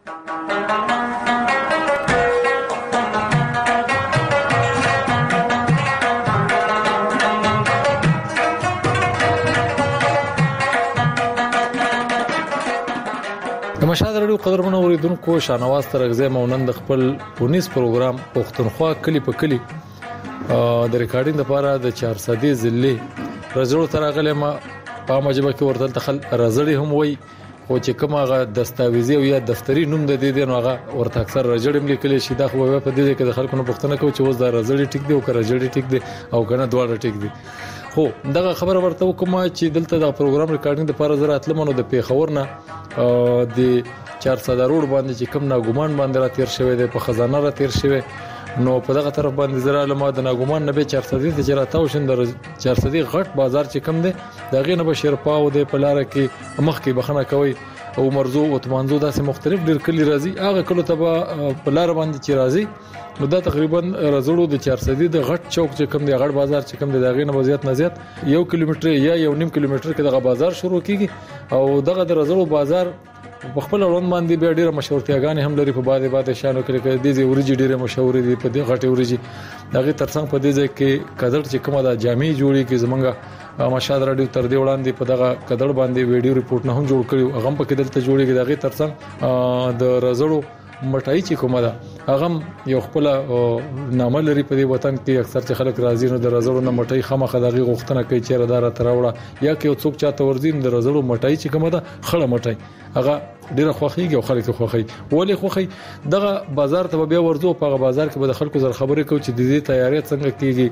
د مشاهده رادیو قدرمن اوریدونکو شانواز ترغزه مونند خپل 19 پروګرام پښتونخوا کلی په کلی د ریکارډینګ لپاره د 400 ضلع رزړو ترغله ما په مجبه کې ورته تخل رزړی هم وای خو چې کومه دستاویزي او یا دفتری نوم د دې نو هغه ورته اکثر رزړم لیکل شي دا خو په دې کې د خلکو نه پښتنه کوي چې اوس د رزړی ټیک دی او که رزړی ټیک دی او کنه دواړه ټیک دی خو دغه خبره ورته وکم چې دلته د پروګرام ریکارډینګ لپاره زړه اتلمنو د پیښور نه د 400 روډ باندې چې کوم ناګومان باندې را تیر شوی دی په خزانه را تیر شوی نو په دغه طرف باندې زړه علماء د ناګومان نه به 400 ته چرته وشند 400 غټ بازار چې کوم دی دغه نه بشیر پاو دی په لار کې مخ کې بخنه کوي او مرزو او تمانزو داسې مختلف ډیر کلی راځي هغه کله ته په لار باندې چې راځي نو دا تقریبا رزړو د 400 د غټ چوک چې کوم دی غټ بازار چې کوم دی دغه نه وضعیت نه زیات 1 کیلومتر یا 1.5 کیلومتر کې دغه بازار شروع کیږي او دغه د رزړو بازار په خپل وړاندې باندې به ډیره مشهورتیاګانې هم لري په باده شانو کې د دې ورجی ډیره مشهور دي په دې غټي ورجی دغه ترڅنګ په دې ځای کې کډړ چې کومه د جامع جوړي کې زمونږه مشاهده رادیو تر دې وړاندې په دغه کډړ باندې ویډیو ریپورت نه هم جوړ کړو هغه په کې دلته جوړیږي دغه ترڅنګ د رزړو مټای چې کومه ده هغه یو خپل نامه لري په دې وطن کې اکثر چې خلک راځي نو د رزړو نه مټای خامخ دغه غوښتنه کوي چې ردار تراوړه یا کې څوک چاته ورزین د رزړو مټای چې کومه ده خړه مټای هغه ډیره خوخیږي او خلک خوخی ولې خوخی دغه بازار ته بیا ورځو په بازار کې به د خلکو زر خبرې کوي چې د دې تیاری څنګه کیږي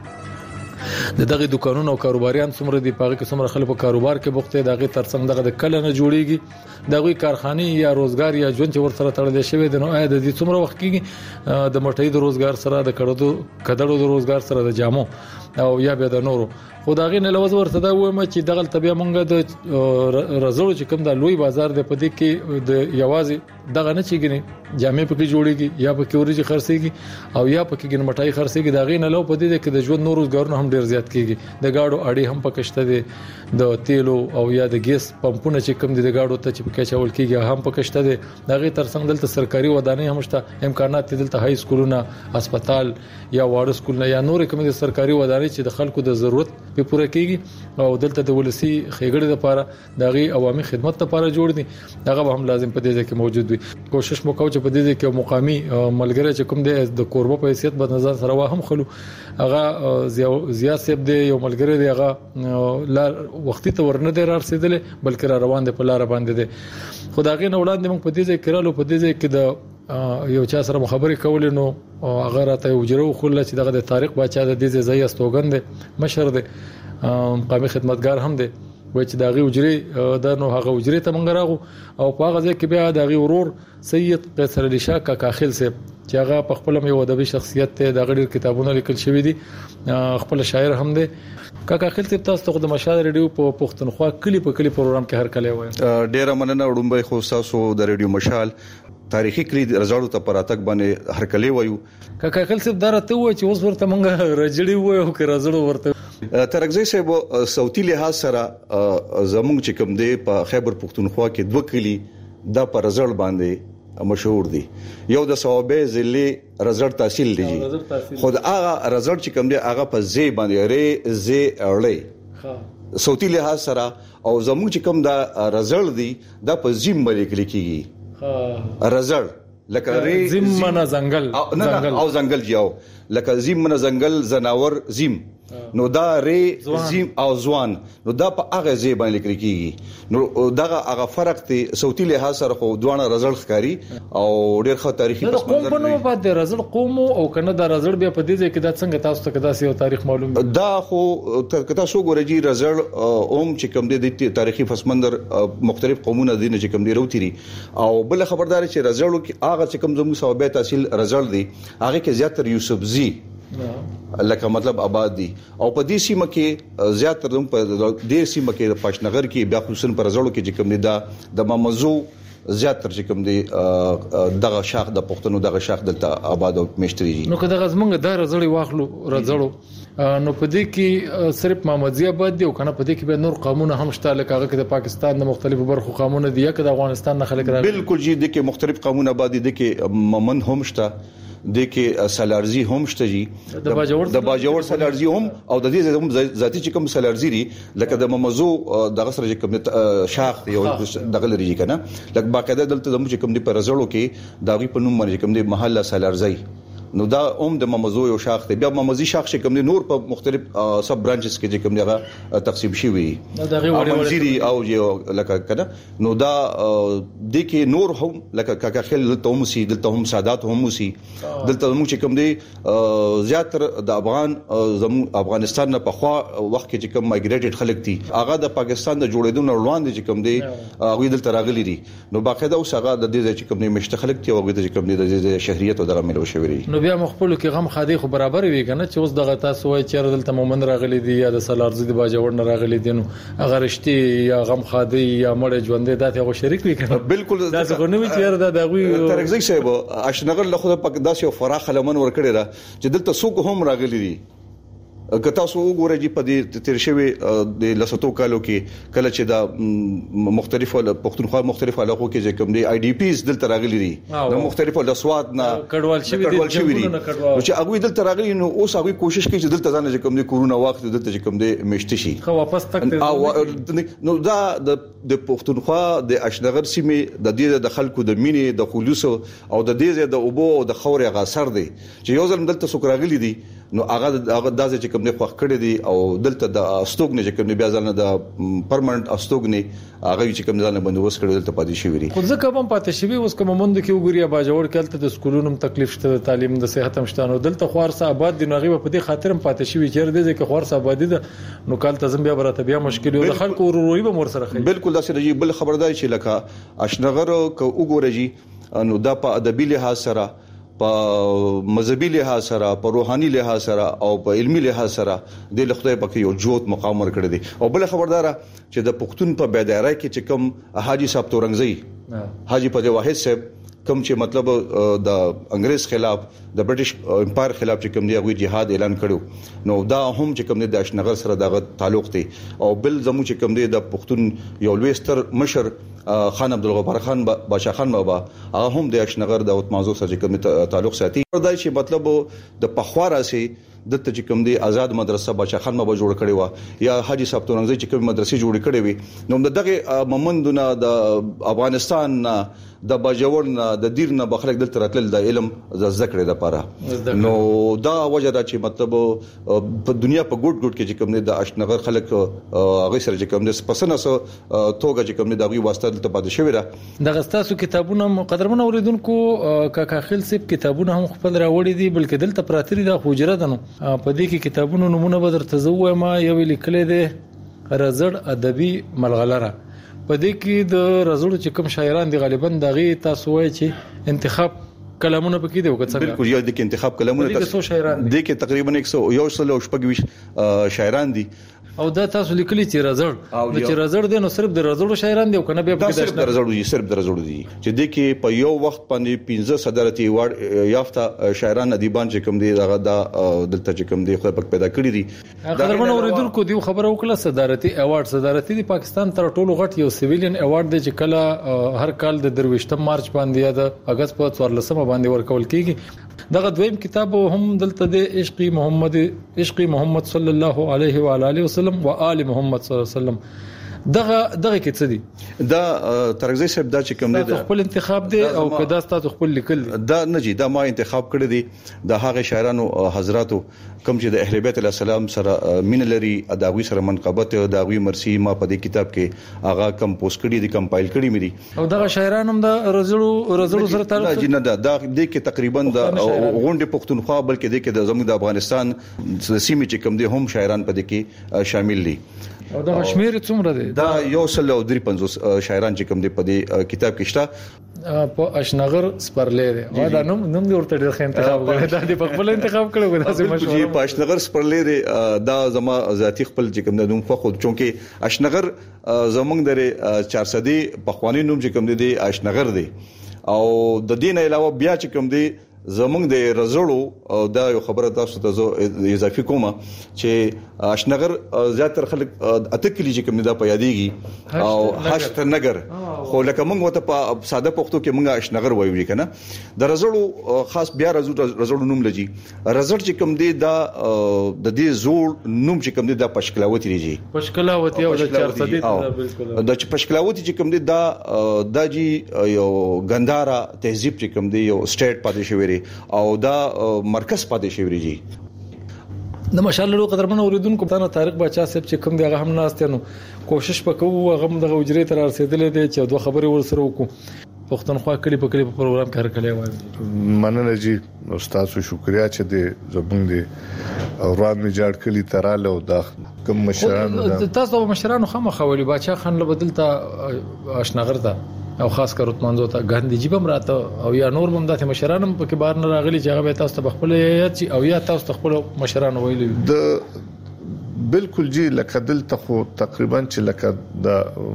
دغه دکانونو او کاروباریان څومره دي پاره کې څومره خلک په کاروبار کې بوخته دغه ترڅنګ دغه د کله نه جوړیږي دغه کارخانه یا روزګار یا ژوند چې ورسره تړل شوی دی نو آیا د دې څومره وخت کېږي د مټۍ د روزګار سره د کډړو د روزګار سره د جامو او یا به د نورو خدای نه لوز ورته دا وایم چې دغه طبيعه مونږ د رزړو چې کوم د لوی بازار د پدې کې د یوازې دغه نه چېګني جامع پکې جوړيږي یا پکې ورجی خرڅيږي او یا پکې ګن مټای خرڅيږي دغه نه لو پدې کې د ژوند نور روزګارونه هم ډیر زیات کیږي د گاډو اړې هم پکشته دي د تیلو او یا د ګیس پمپونه چې کوم دي د گاډو ته چې پکې چول کیږي هم پکشته دي دغه ترڅنګ دلته سرکاري ودانۍ هم شته امکانات دلته هاي سکولونه هسپتال یا واړه سکولونه یا نور کوم د سرکاري ودانۍ چې د خلکو د ضرورت په پوره کیږي او دلته د ولسی خېګړې لپاره دغه عوامي خدمت لپاره جوړ دي دغه هم لازم په دې ځای کې موجود وي کوشش وکاو چې په دې ځای کې مقامي ملګری چې کوم د کوربه په حیثیت باندې نظر سره واه هم خلو هغه زیات سیب دی یو ملګری دی هغه لار وختي ته ورنه دی رارسیدل بلکې را روان دی په لار باندې دی خدای نه وړاندې موږ په دې ځای کې رالو په دې ځای کې د یو چا سره مخابري کول نو هغه راته وجرو خل چې دغه د تاریخ بچا د دې ځای استوګند مشر دی مقامي خدمتګار هم دی وای چې دغه وجري د نو هغه وجري ته مونږ راغو او په هغه ځای کې بیا دغه ورور سید قیصر علي شاه کاکاخیل صاحب چې هغه په خپل یو ادبي شخصیت ته د غړي کتابونه لیکل شوی دي خپل شاعر هم دی کاکاخیل صاحب تاسو ته د مشاهده ریډیو په پښتونخوا کلی په کلی پروګرام کې هر کله وای ډیره مننه وډمبه خو تاسو د ریډیو مشال تاریخي کلی رزړو ته پراتک باندې هر کله وایو کاکاخیل صاحب درته وای چې اوس ورته مونږ رجړی وای او که رزړو ورته ترغزي صاحب صوتي لحاظ سره زموږ چې کوم دی په خیبر پښتونخوا کې دوه کلی د پر رزړ باندې مشهور دي یو د صوابه ضلع رزړ تحصیل دی خود هغه رزړ چې کوم دی هغه په زی باندې ری زی اړلې صوتي لحاظ سره او زموږ چې کوم دا رزړ دی د په زیم باندې کلیږي رزړ لکه ری زیم منه زنګل او زنګل جاو لکه زیم منه زنګل زناور زیم نو دا ری زیم او ځوان نو دا په هغه ځای باندې لیکل کیږي نو دغه هغه فرق دی صوتي لحاظ سره خو دوه رزل ښکاری او ډېر ښه تاریخي پس منظر دی کوم په د رزل قوم او کنه د رزل بیا په دې ځای کې د څنګه تاسو ته کدا سي تاریخ معلوم دا خو تاسو ګورئ رزل چې کوم دی د تاریخي پس منظر مختلف قومونه دي چې کوم دی روتيري او بل خبردار چې رزلو کې هغه چې کوم زموږ صوبه تحصیل رزل دی هغه کې زیاتره یوسفزي لکه مطلب آباد دي او په دې سیمه کې زیاتره په دې سیمه کې پښنغر کې بیا خصوصا پر رزلو کې چې کوم دی د مامزو زیات تر چې کوم دی دغه شاخ د پښتنو دغه شاخ دلته آباد او مشتري دي. نو که دغه زمونږ د رزړی واخلو نو په دې کې صرف محمدي آباد دی او کنه په دې کې به نور قومونه هم شته لکه هغه د پاکستان د مختلفو برخو قومونه دي یا د افغانستان نه خلک راغلي. بالکل جی د کې مختلف قومونه آباد دي کې ممن هم شته د کې سالارزي هم شته جی د باجوړ سالارزي هم او د دې هم ذاتی چې کوم سالارزي دي لکه د ممزو دغه سره کوم شاخ یو دغه لري کنه لکه باقاعده دلته زموږ چې کوم دی پر زړو کې داغي په نوم باندې کوم دی محله سالارزي نو دا د ممزو یو شاخ دی بیا ممزي شاخ چې کوم دی نور په مختلف سب برانچز کې چې کوم دی تقسیم شي وي منځري او یو لکه کنه نو دا د کې نور هم لکه کاکخل دلته هم سي دلته هم سادات هم سي دلته موږ چې کوم دی زیاتره د افغانستان نه په خوا وخت کې چې کوم مایګریټډ خلک دي هغه د پاکستان د جوړېدو وړاندې چې کوم دی هغه دلته راغلي دي نو باقاعده اوس هغه د دې چې کوم دی مشته خلک دي او هغه د کوم دی د شهريت او د ملو شوی نو بیا مخبلو کې غم خادي خو برابر وي کنه چې اوس دغه تاسو وای چې دلته مومن راغلي دي یا د سالارزي د باجوړ نه راغلي دي نو هغه رښتي یا غم خادي یا مړ ژوندې داته غو شریک وي کنه بالکل تاسو غو نو چې دا دغه ترغزي صاحب اشنغر له خو په داسې فراخ لمن ور کړی را چې دلته سوق هم راغلي دي که تاسو وګورئ چې په دې تیر شوی د لساتو کالو کې کله چې دا مختلفو پښتونخوا مختلفو علاقو کې چې کوم دي آی ډي پیز دلته راغلي دي د مختلفو د سواد نه کډوال شوی دي چې هغه دلته راغلي نو اوس هغه کوشش کوي چې دلته ځان چې کوم دي کورونا وخت دلته چې کوم دي مشته شي خو واپس تک نو دا د پښتونخوا د اشنغر سیمه د دې د خلکو د مینې د خلوص او د دې د اوبو او د خوري غاصر دي چې یو ځل دلته سوکراغلي دي نو هغه داسې چې کوم نه خوښ کړی دي او دلته د استوګنه چې کوم بیا ځل نه د پرمننت استوګنه هغه چې کوم ځل نه بندوبست کړی دلته پاتې شي وری خو ځکه هم پاتې شي اوس کوم مند کې وګوري باجوړ کله د سکولونو تکلیف شته د تعلیم د صحت هم شته نو دلته خوارسه آباد دي نو هغه په دې خاطر هم پاتې شي چې دې کې خوارسه آبادی ده نو کال تزم بیا برته بیا مشکل یو د خلکو وروي به مور سره خي بالکل داسې دی بل خبرداري چې لکه اشنغر کو وګوري نو دا په ادبي لحاظ سره په مذهبي لحاظ سره په روحاني لحاظ سره او په علمي لحاظ سره د خدای پاک یو جوت مقام ورکړی دی او بل خبردار چې د پښتون په بیداری کې چې کوم حاجی صاحب تورنګزئی حاجی په واحد صاحب کوم چې مطلب د انګريز خلاف د برټش امپایر خلاف چې کوم دی هغه جهاد اعلان کړو نو دا هم چې کوم دی د اشنغر سره دغه تعلق دی او بل زمو چې کوم دی د پښتون یو لويستر مشر خان عبدالغفار خان بادشاہ خان بابا هغه هم د اشنغر د موضوع سره کوم تعلق ساتي دا چې مطلب د پخواره سي د چې کوم دی آزاد مدرسه بادشاہ خان بابا جوړ کړی و یا حاجی صاحب تورنګزئی چې کوم مدرسې جوړ کړې وي نو دغه ممندونه د افغانستان د باجوړ نه د دیر نه بخلک دلته راتل د علم د ذکر لپاره نو دا وجه دا چې مطلب په دنیا په ګډ کې چې کوم د اشنغر خلک هغه سره چې کوم د پسنه سو توګه چې کوم د غوي واسطه دلته پاتې شوی را د غستاسو کتابونه قدرمن اوریدونکو کاکاخیل سیب کتابونه هم خپل راوړي دي بلکې دلته پراتري د خوجره دنو په دې کې کتابونو نمونه به درته زوه ما یو لیکل دي رزړ ادبي ملغلره په دې کې د رزړو چې کوم شاعران دي غالبا دغه تاسو وایي چې انتخاب کلامونه پکې دي وکړه بالکل یو د انتخاب کلامونه تاسو شاعران دي کې تقریبا 100 شاعران دي او دا تاسو لیکلي چې رزړ چې رزړ دي نو صرف د رزړو شاعران دي او کنه به صرف د رزړو دي صرف د رزړو دي چې د کې په یو وخت باندې 15 صدارتي ایوارډ یافته شاعران ادیبان چې کوم دي دغه دلته چې کوم دي خو پک پیدا کړی دي قدرمن اوریدونکو دی خبره وکړه صدارتي ایوارډ د پاکستان تر ټولو غټ یو سیویلین ایوارډ دی چې کله هر کال د 23 مارچ باندې یا د اگست په 14 باندې ورکول کیږي دغه دویم کتاب هم دلته د عشق محمد صلی الله علیه و آله وسلم و آل محمد صلی الله علیه وسلم دغه کې څه دي دا ترغزي صاحب دا چې کوم دي خپل انتخاب دي او کدا ستاسو خپل لیکل دا نه جی دا ما انتخاب کړی دي د هغه شاعرانو حضراتو کوم چې د اهل بیت علیه السلام سره مين لري اداوی سره منقبت داوی مرسی ما په دې کتاب کې هغه کمپوز کړی دي کمپایل کړی مې او دغه شاعران هم د رزړو سره تعلق دي نه دا د کې تقریبا د غونډې پښتونخوا بلکې د کې د زموږ د افغانستان سیمې چې کوم دي هم شاعران په دې کې شامل دي او دا شمیر څومره دی؟ دا 153 شاعران چې کوم دی په دې کتاب کې شته. په اشنغر سپرلې دی او دا نوم دې ورته ډېر ښه انتخاب کړی. دا دې په خپل انتخاب کړو دا سم مشوره چې په اشنغر سپرلې دی دا زما ذاتی خپل چې کوم نوم خو چونکه اشنغر زمونږ د 400 په خواني نوم چې کوم دی اشنغر دی او د دین علاوه بیا چې کوم دی زمونږ د رزړو دا یو خبره تاسو ته زه اضافي کوم چې اشنغر زیاتره خلک اته کلی چې کوم دا په یادېږي او هشت نګر خو لکه موږ وته په ساده پښتو کې موږ اشنغر وایو کنه. د رزړو خاص بیا رزړو نوم لږی رزړ چې کوم دی دا د دې زوړ نوم چې کوم دی دا پشکلاوتی لږی پشکلاوتی او د 400 بالکل د پشکلاوتی چې کوم دی دا جی یو ګندارا تهذیب چې کوم دی یو سټیټ پاتې شوی او دا مرکز پاتې شوی دی. د ماشاءالله قدرمن اوریدونکو ته طارق باچا صاحب چې کوم دی هغه هم ناشته نو کوشش وکړو هغه هم د اجرې تر رسیدلې دي چې دوه خبرې ورسره وکړو. پښتونخوا کلی په کلی په پروګرام کې هر کله وایي. مننه جی استاد شکریا چې د زبون دی اوران می جاړ کلی تراله او د کوم مشرانو تاسو مشرانو خامخولي باچا خان له بدلته اشنغر ته او خاص کر رتمنځو ته ګاندی جی بم راته او یا نور بم دته مشرانم په کې بار نه راغلي چې هغه تاسو ته خپل او یا تاسو ته خپل مشرانو ویلي د بالکل جی لکه دلته خو تقریبا چې لکه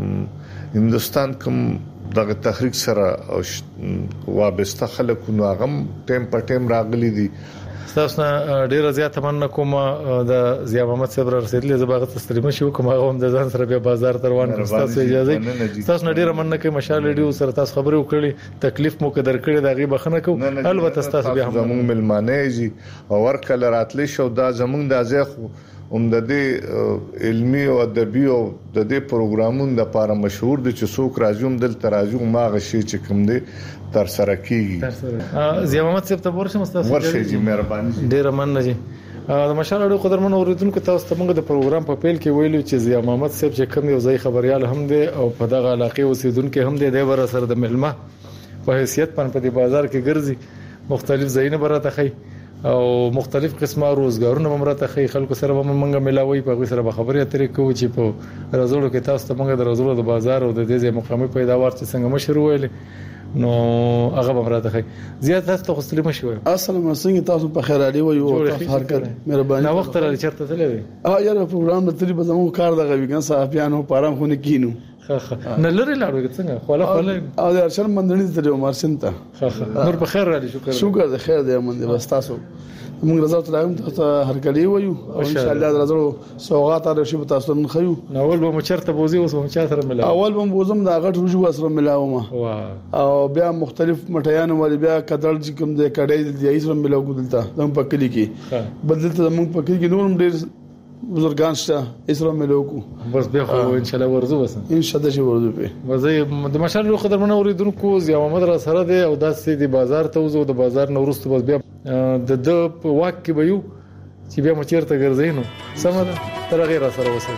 د هندستان کوم دغه تحریک سره وابسته خلکو نو هغه ټیم په ټیم راغلي دي. تاسو ډیره زیاته مننه کوم د ضیا محمد صاحب رسیدلې زباغه تستریمه شو کوم هغه هم د ځان سره به بازار تروان کړ. تاسو اجازه تاسو ډیره مننه کوم مشال ډیو سره تاسو خبرې وکړي تکلیف مو قدر کړی دا غي بخنه کو البته تاسو به هم زموږ ملمانه جی او ورکل راتلی شو دا زموږ د ازخ د دې علمي او ادبي او د دې پروګرامونو د لپاره مشهور دي چې څوک راځوم دل تراجو ما غشي چې کوم دي تر سره کیږي. ضیا محمد صاحب ته ورشم تاسو ورشي جی مهرباني ډیر مننه جی. د ماشاءالله قدرمن اوریدونکو تاسو ته موږ د پروګرام په پیل کې ویلو چې ضیا محمد صاحب چې کوم یو ځای خبريال هم دي او په دغه علاقې اوسیدونکو هم دي د ور سره د ملما په حیثیت په دې بازار کې ګرځي مختلف ځایونه برته خي او مختلف قسمه روزګارونه ممرته خي خلکو سره مونږه ملاوي په سره به خبرې اترې کوو چې په رزولو کې تاسو ته مونږ د رزولو د بازار او د دې مقامي پیداوار چې څنګه مشروع ویلې نو هغه ممرته خي زیات تاسو ته سلیم شوی. السلام علیکم تاسو په خیر علي وي او تاسو هر کړه مهرباني نو وخت را چرته تللی یاره پروګرام د تری په زمو کار دغه ویګن صحافیانو پارام خونه کینو نه لري لاړو څنګه خلا او د ارشد مندني ته عمر سنته نور په خیر را دي شکر د خیر دی مند بس تاسو موږ رضا تلایم ته هر کلی وایو او ان شاء الله درزو سوغات او شی تاسو نن خيو اول به مچرته بوزي اوس به مچا سره ملاو اول به بوزم دا غټ رجو سره ملاو ما او بیا مختلف مټیان ول بیا کدل چې کوم د کډې د ایسره ملاو ګدلتا زم په کلی کې بدلته زمون په کلی کې نورم ډیر بزرګان شته اسره ملاو کو بس بیا خو ان شاء الله ورزو بس ان شاء الله چې ورزو په وځي د مشال قدرمن اوریدونکو ضیا محمد را سره دی او داسې د بازار ته وزو د بازار نورست بس بیا د واک کې به یو چې بیا مچیرته ګرځي نو سمه تر غیر سره وسه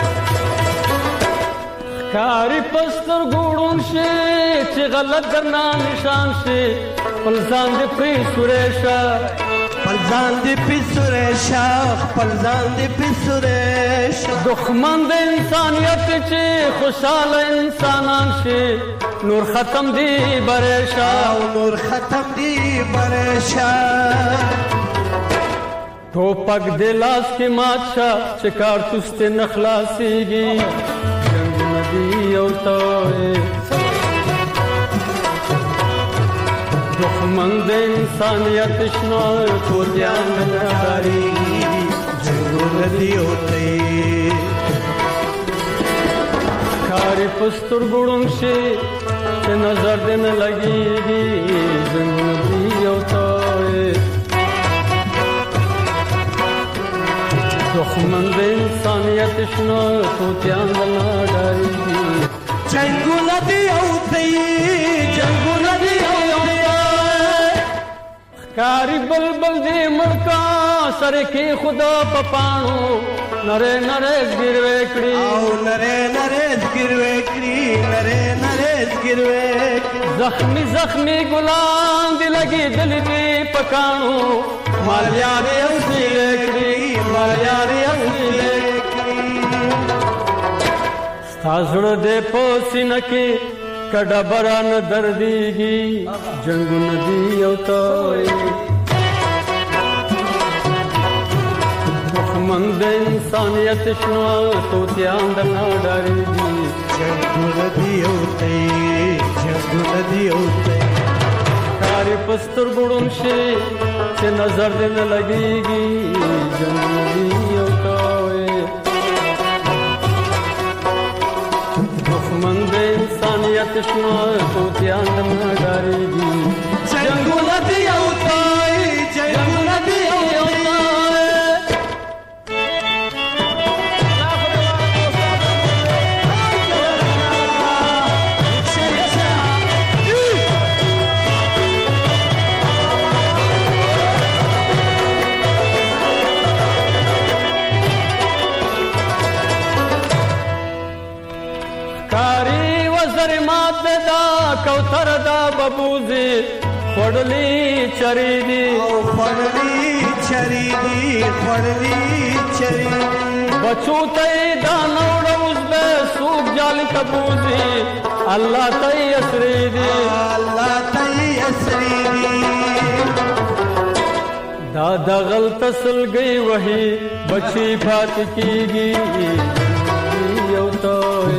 کاری پستر ګوډون شي چې غلط درنا نشان شي پلزان دې پری سورېشا پلزان دې پری سورېشا پلزان دې پری سورېشا دښمن د انسانيت چې خوشاله انسانان شي نور ختم دی برېشا نور ختم دی برېشا ټوپک د لاس کې ماچا چې کارتوس ته نخلاصيږي یو توي دښمن د انسانيت شنو توتيان ناري جنګونه دی اوته کاری پستر ګړون شي چې نظر دې نه لګيږي جنګونه دی اوته دښمن د انسانيت شنو توتيان ناري جنگونه دی اوته کاری بلبل دی ملکا سره کې خدا پپانو نره نره زګروي کړی او نره نره زګروي کړی نره نره زګروي زخمی زخمی ګلان دی لګي دل دی پکانو مال یاري اوسې کړی مال یاري اوسې کړی ستاسړه دې په سینه کې کډه بران درديږي جنگونه دی او ته دښمن د انسانیت شنو توتیان د نه ډارېږي جنگونه دی او ته جنگونه دی او ته کاری پستر ګړون شي چې نظر دې نه لګيږي جنگونه دی او ته دښمن د انسانیت شنو توتیان د نه ډارېږي جنگونه دی او ته جنگونه دی او ته کوثر دا ببوزي خړلې چری دي او خړلې چری دي خړلې چری بچو ته دا نوړ اوس به سوق جال تبوزي الله ته اسري دي الله ته اسري دي دا د غلط سلګي وਹੀ بچي فات کیږي یو ته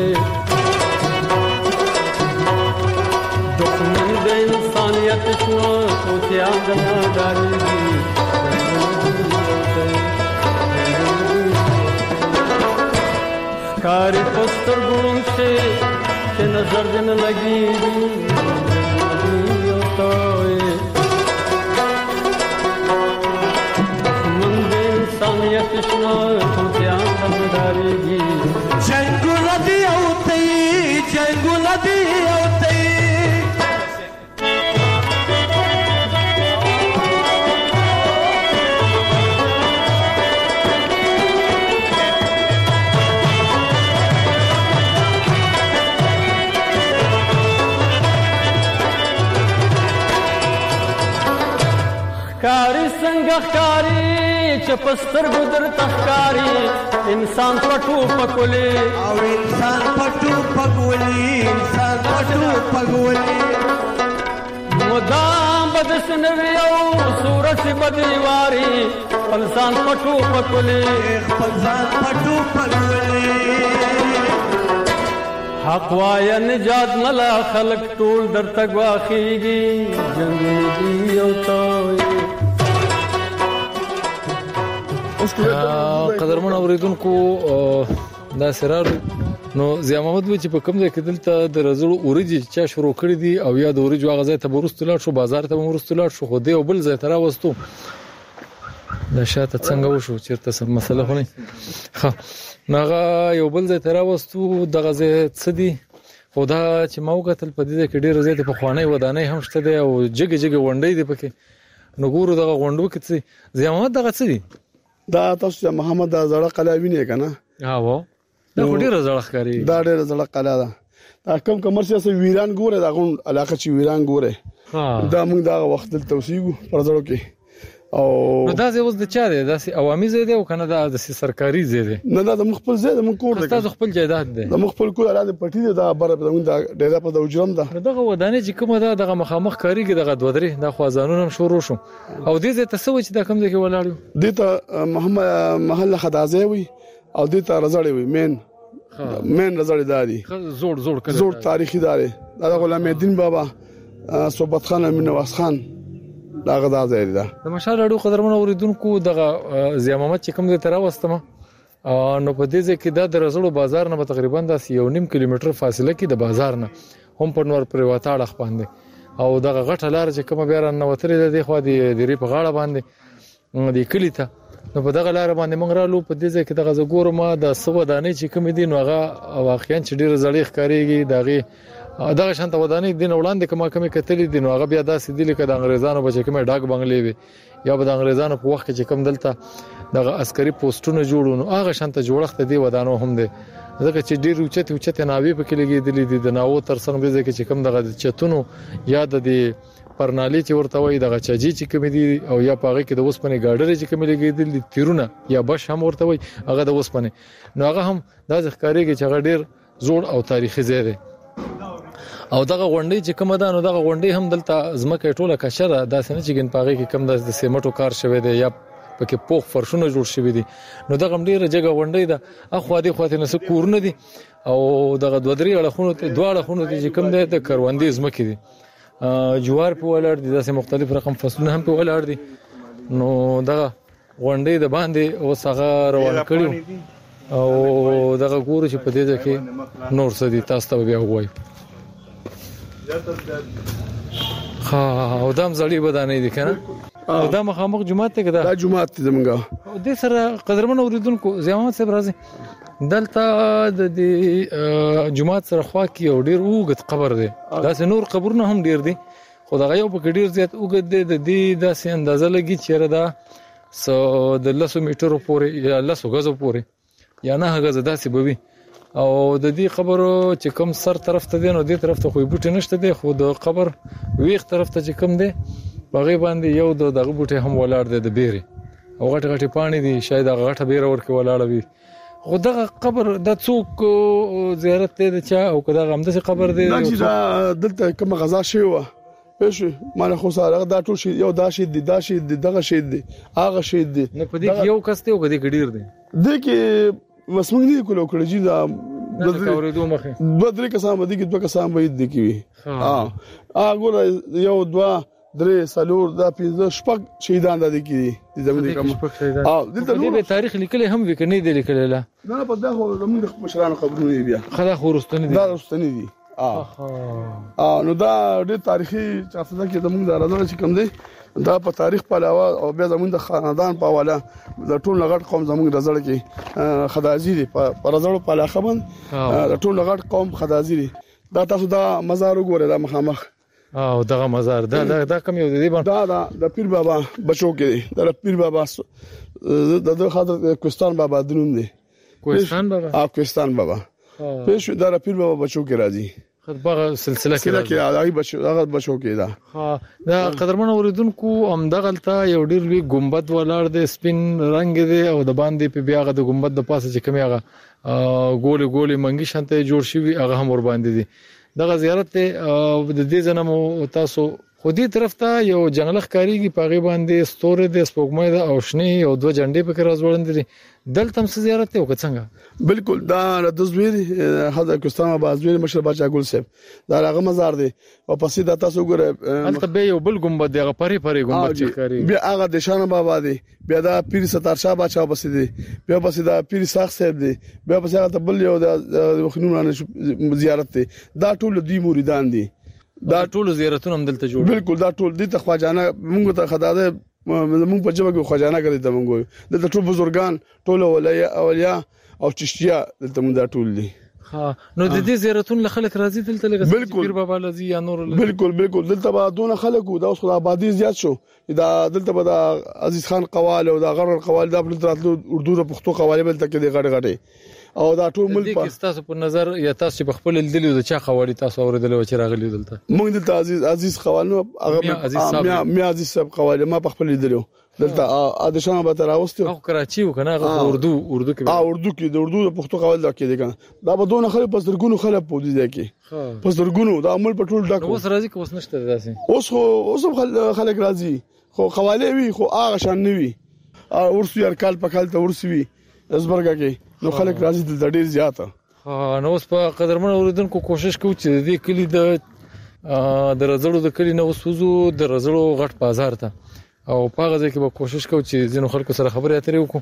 انسانیت شنو توتیان د نه ډارېږي ښکاري په سترګو شي چې نظر دې نه لګېږي دښمن د انسانیت شنو توتیان د نه ډارېږي جنګونه دی او ته جنګونه دی او ته ښکاري څنګه ښکاري چې پستر ګدر تخکاری انسان پټو پکولي او انسان پټو پکولي انسان پټو پکولي مدام بدسنوي او صورت بدیواری انسان پټو پکولي انسان پټو پکولي حق وای نجات ملا خلق ټول درته غواخيږي جنگ دی او تو قدرمن اوریدونکو دا سرار نو ضیا محمد و چې په کوم ځای کې دلته د رزړو اوریجی چا شروع کړی دی او یا د اوریجو غزا ته ورستلات شو بازار ته ورستلات شو خو دی او بل ځای ته راوستو دا شاته څنګه وشو چیرته سم مسله خو نه ها ناغه یو بل ځای ته راوستو د غزا څه دی خدا چې مو قتل په دې کې ډیر زیات په خوانې ودانې هم شته دی او جګ وندې دی پکې نو ګورو دغه غونډو کې څه ضیا محمد دغه څه دی دا تاسو محمد دا زړه قلاوی نه کنه ها و دا ډیر زړه ښکاری دا ډیر زړه قلا ده دا کم کمرشل سه ویران ګوره دا غون علاقه چې ویران ګوره دا موږ دا وخت د توسيګو پر ځړو کې او نو دا زه اوس د چا دی دا سي عوامي زیاده او کنه دا د سرکاري زیاده نه دا د مخبل زیاده من کور دی تاسو خپل جایداد دی د مخبل کور اړه پټی دی دا بر د ډیره په د وجرم ده دغه ودانې چې کومه ده دغه مخامخ کاری کې دغه دوه درې د خوازانونو هم شروع شو او دې ته تسوي چې دا کوم ځای کې ولاړو دې ته محمد محل خدازي وي او دې ته رزړې وي مین رزړې دادي زوړ تاریخي داري دا غلام الدین بابا صوبت خان امین نواز خان دا غدا ځای ده د مشال اړو قدرمن اوریدونکو دغه ضیا محمد چې کوم ځای ته راوستم نو په دې ځای کې د رزړو بازار نه تقریبا 1.5 کیلومتر فاصله کې د بازار نه هم په نور پر واتاړه خپاندې او دغه غټه لار چې کوم بیا رانه وترې د خو د ری په غاړه باندې د کلی ته نو په دغه لار باندې موږ رالو په دې ځای کې دغه زګور ما د سو دانې چې کوم دي نو هغه واقعا چې ډیر زړې ښکاریږي دغه شانت ودانې دین وړاندې کما کتلې دي نو هغه بیا داسې دي لکه د انګريزانو بچ کومه ډاګ بنگلې وي یا د انګريزانو په وخت چې کوم دلته دغه عسکري پوسټونه جوړونو هغه شانت جوړښت دي ودانو هم دي ځکه چې ډیر اوچته ناوی په کې لګېدلې دي د ناو تر څنګ دي چې کوم دغه چتونو یا د پرنالي چې ورته وي دغه چاجي چې کوم دي او یا پاغه کې د وسپنې ګاډر چې کوم لګېدل تیرونه یا بش هم ورته وي هغه د وسپنې نو هغه هم د ځخکاري کې چې هغه ډیر زوړ او تاریخي ځای دی او دغه غونډې چې کومه ده نو دغه غونډې هم دلته ځمکه ټوله کشره داسې نه چې ګن پاغي کې کم د سیمټو کار شوی دی یا پکې پوخ فرشونه جوړ شوی دي نو دغه ډیره جګه غونډې ده اخو دې خواته نس کورونه دي او دغه دوه درې اړخونو ته دواړه خونو ته چې کوم دی د کروندې ځمکې دي جوار په ولر دي داسې مختلف رقم فصلونه هم په ولر دي نو دغه غونډې د باندې او څنګه روان کړیو او دغه ګورو چې په دې کې نور څه دي تاسو ته بیا وایي او دام زړی بدانې دي کنه او دا مخامخ جمعه ته کده دا جمعه ته زمونږه د سره قدرمن اوریدونکو زیامت صاحب راځي دلته د جمعه سره خوا کې او ډیر اوږد قبر دی دا سه نور قبرونه هم ډیر دي خو دا یو په ډیر زیات اوږد دی د دې داسې اندازه لګي چې دا سو د 200 میټر پورې یا 200 غزو پورې یا نه غزه داسې بوي او د دې قبر چې کوم سر طرف ته دی نو دې طرف ته خو بوټي نشته دی خو د قبر ویخ طرف ته چې کوم دی باغې باندې یو دغه بوټي هم ولاړ دی د بیري او غټ غټ پانی دي شاید هغه غټه بیره ورکه ولاړ وي خو دغه قبر د څوک زیارت ته چا او کدا غمده سي قبر دی دا دلته کوم غزا شوی و پېښ مال خو سره دا ټول شي یو دا شي دغه شي دی هغه شي دی نه پدې یو کس ته وګدي ګډیر دی د کې مسموږ دی کولو کړی چې دا بدرې مخه بدرې کسان باندې کې دوه کسان به دي کی ګور یو دوه درې سالور دا 15 شپږ شهیدان د دي زمونږ کوم دلته به تاریخ لیکل هم وکني دي لیکل لا نه په دا خو زمونږ مشرانو خبرونه بیا خدا خورستنی دي دا رستنی دي نو دا ډېر تاریخي چافته کې زمونږ د راځي چې کوم دی دا په تاریخ په علاوه او بیا زمونږ د خاندان په حواله د ټول لغړ قوم زمونږ رزړ کې خدازي دي په رزړ په علاقه باندې د ټول لغړ قوم خدازي دي دا تاسو دا مزار وګوره دا مخامخ او دغه مزار دا کوم یو دی دا د پیر بابا بچو کې دا پیر بابا د خاطر کوستان بابا دروم دی کوستان بابا کوستان بابا پېښ دا پیر بابا بچو کې راځي خدغه سلسله کې راځي بچو کې دا قدرمن اوریدونکو هم دغه ته یو ډیر وی ګمبد ولار د سپین رنگ دی او د باندې په بیاغه د ګمبد د پاسه چې کومه ګولې ګولې منګي شانته جوړ شوی هغه هم ور باندې دي دغه زیارت د دې جنمو تاسو خو دې طرف ته یو جنگل ښکاریږي پاغي باندې ستوره د سپوږمۍ د اوشنی او دوه جنډې په کې راځوړند دي دلته هم زیارت ته وکڅنګ بالکل دا د زویر حضرت کوستان بازویر مشر بچا ګل صاحب دا هغه مزار دی او پسې د تاسو ګره البته به یو بل ګمبد دی هغه پری ګمبد چې کاری بیا هغه د شان بابا دی بیا دا پیر ستار شاه بچا پسې دی بیا پسې دا پیر ساخ صاحب دی بیا پسې هغه بل یو د وخنونو زیارت دی دا ټول دی مریدان دي دا ټول زیارتونه هم دلته جوړ بالکل دا ټول دي ته خواجانه موږ ته خدای موږ په جواب کې خواجانه کړی ته موږ دلته ټول بزرګان ټول اولیا او چشتیا دلته موږ دا ټول دي نو د دې زیارتونو خلک راځي دلته لګي پیر بابا لذي یا نور بالکل دلته به دونه خلک دا اوس آبادی زیات شو دا دلته به دا عزیز خان قوال او دا غرر قوال دا په راتلو اردو د پښتو قواله بل تک دي غړ او دا ټول ملک په تاسو په نظر یا تاسو په خپل دلیل د چا قوالی تاسو اوریدل و چې راغلی دلته موږ دلته عزیز قوالو هغه مې عزیز صاحب قواله ما په خپل دلیل دلته ادشان به تر اوسته او کراچي و کنه اردو کې اردو کې د اردو د پښتو قواله کې دي کنه دا به دونه خلک پسرګونو خلک پوي دي کې پسرګونو دا عمل په ټول ډاکو اوس راځي که اوس نشته داسې اوس خلک راځي خو قواله وي خو هغه شان نه وي ورسو یار کال په کال ته ورسوي زبرګه کې نو خلک راځي دلته ډیر زیاته نو اوس په قدرمن اوریدونکو کوشش کوو چې د کلی د رزړو د کلی نو وسوزو د رزړو غټ بازار ته او په غزه کې به کوشش کوو چې ځینو خلکو سره خبرې اترې وکړو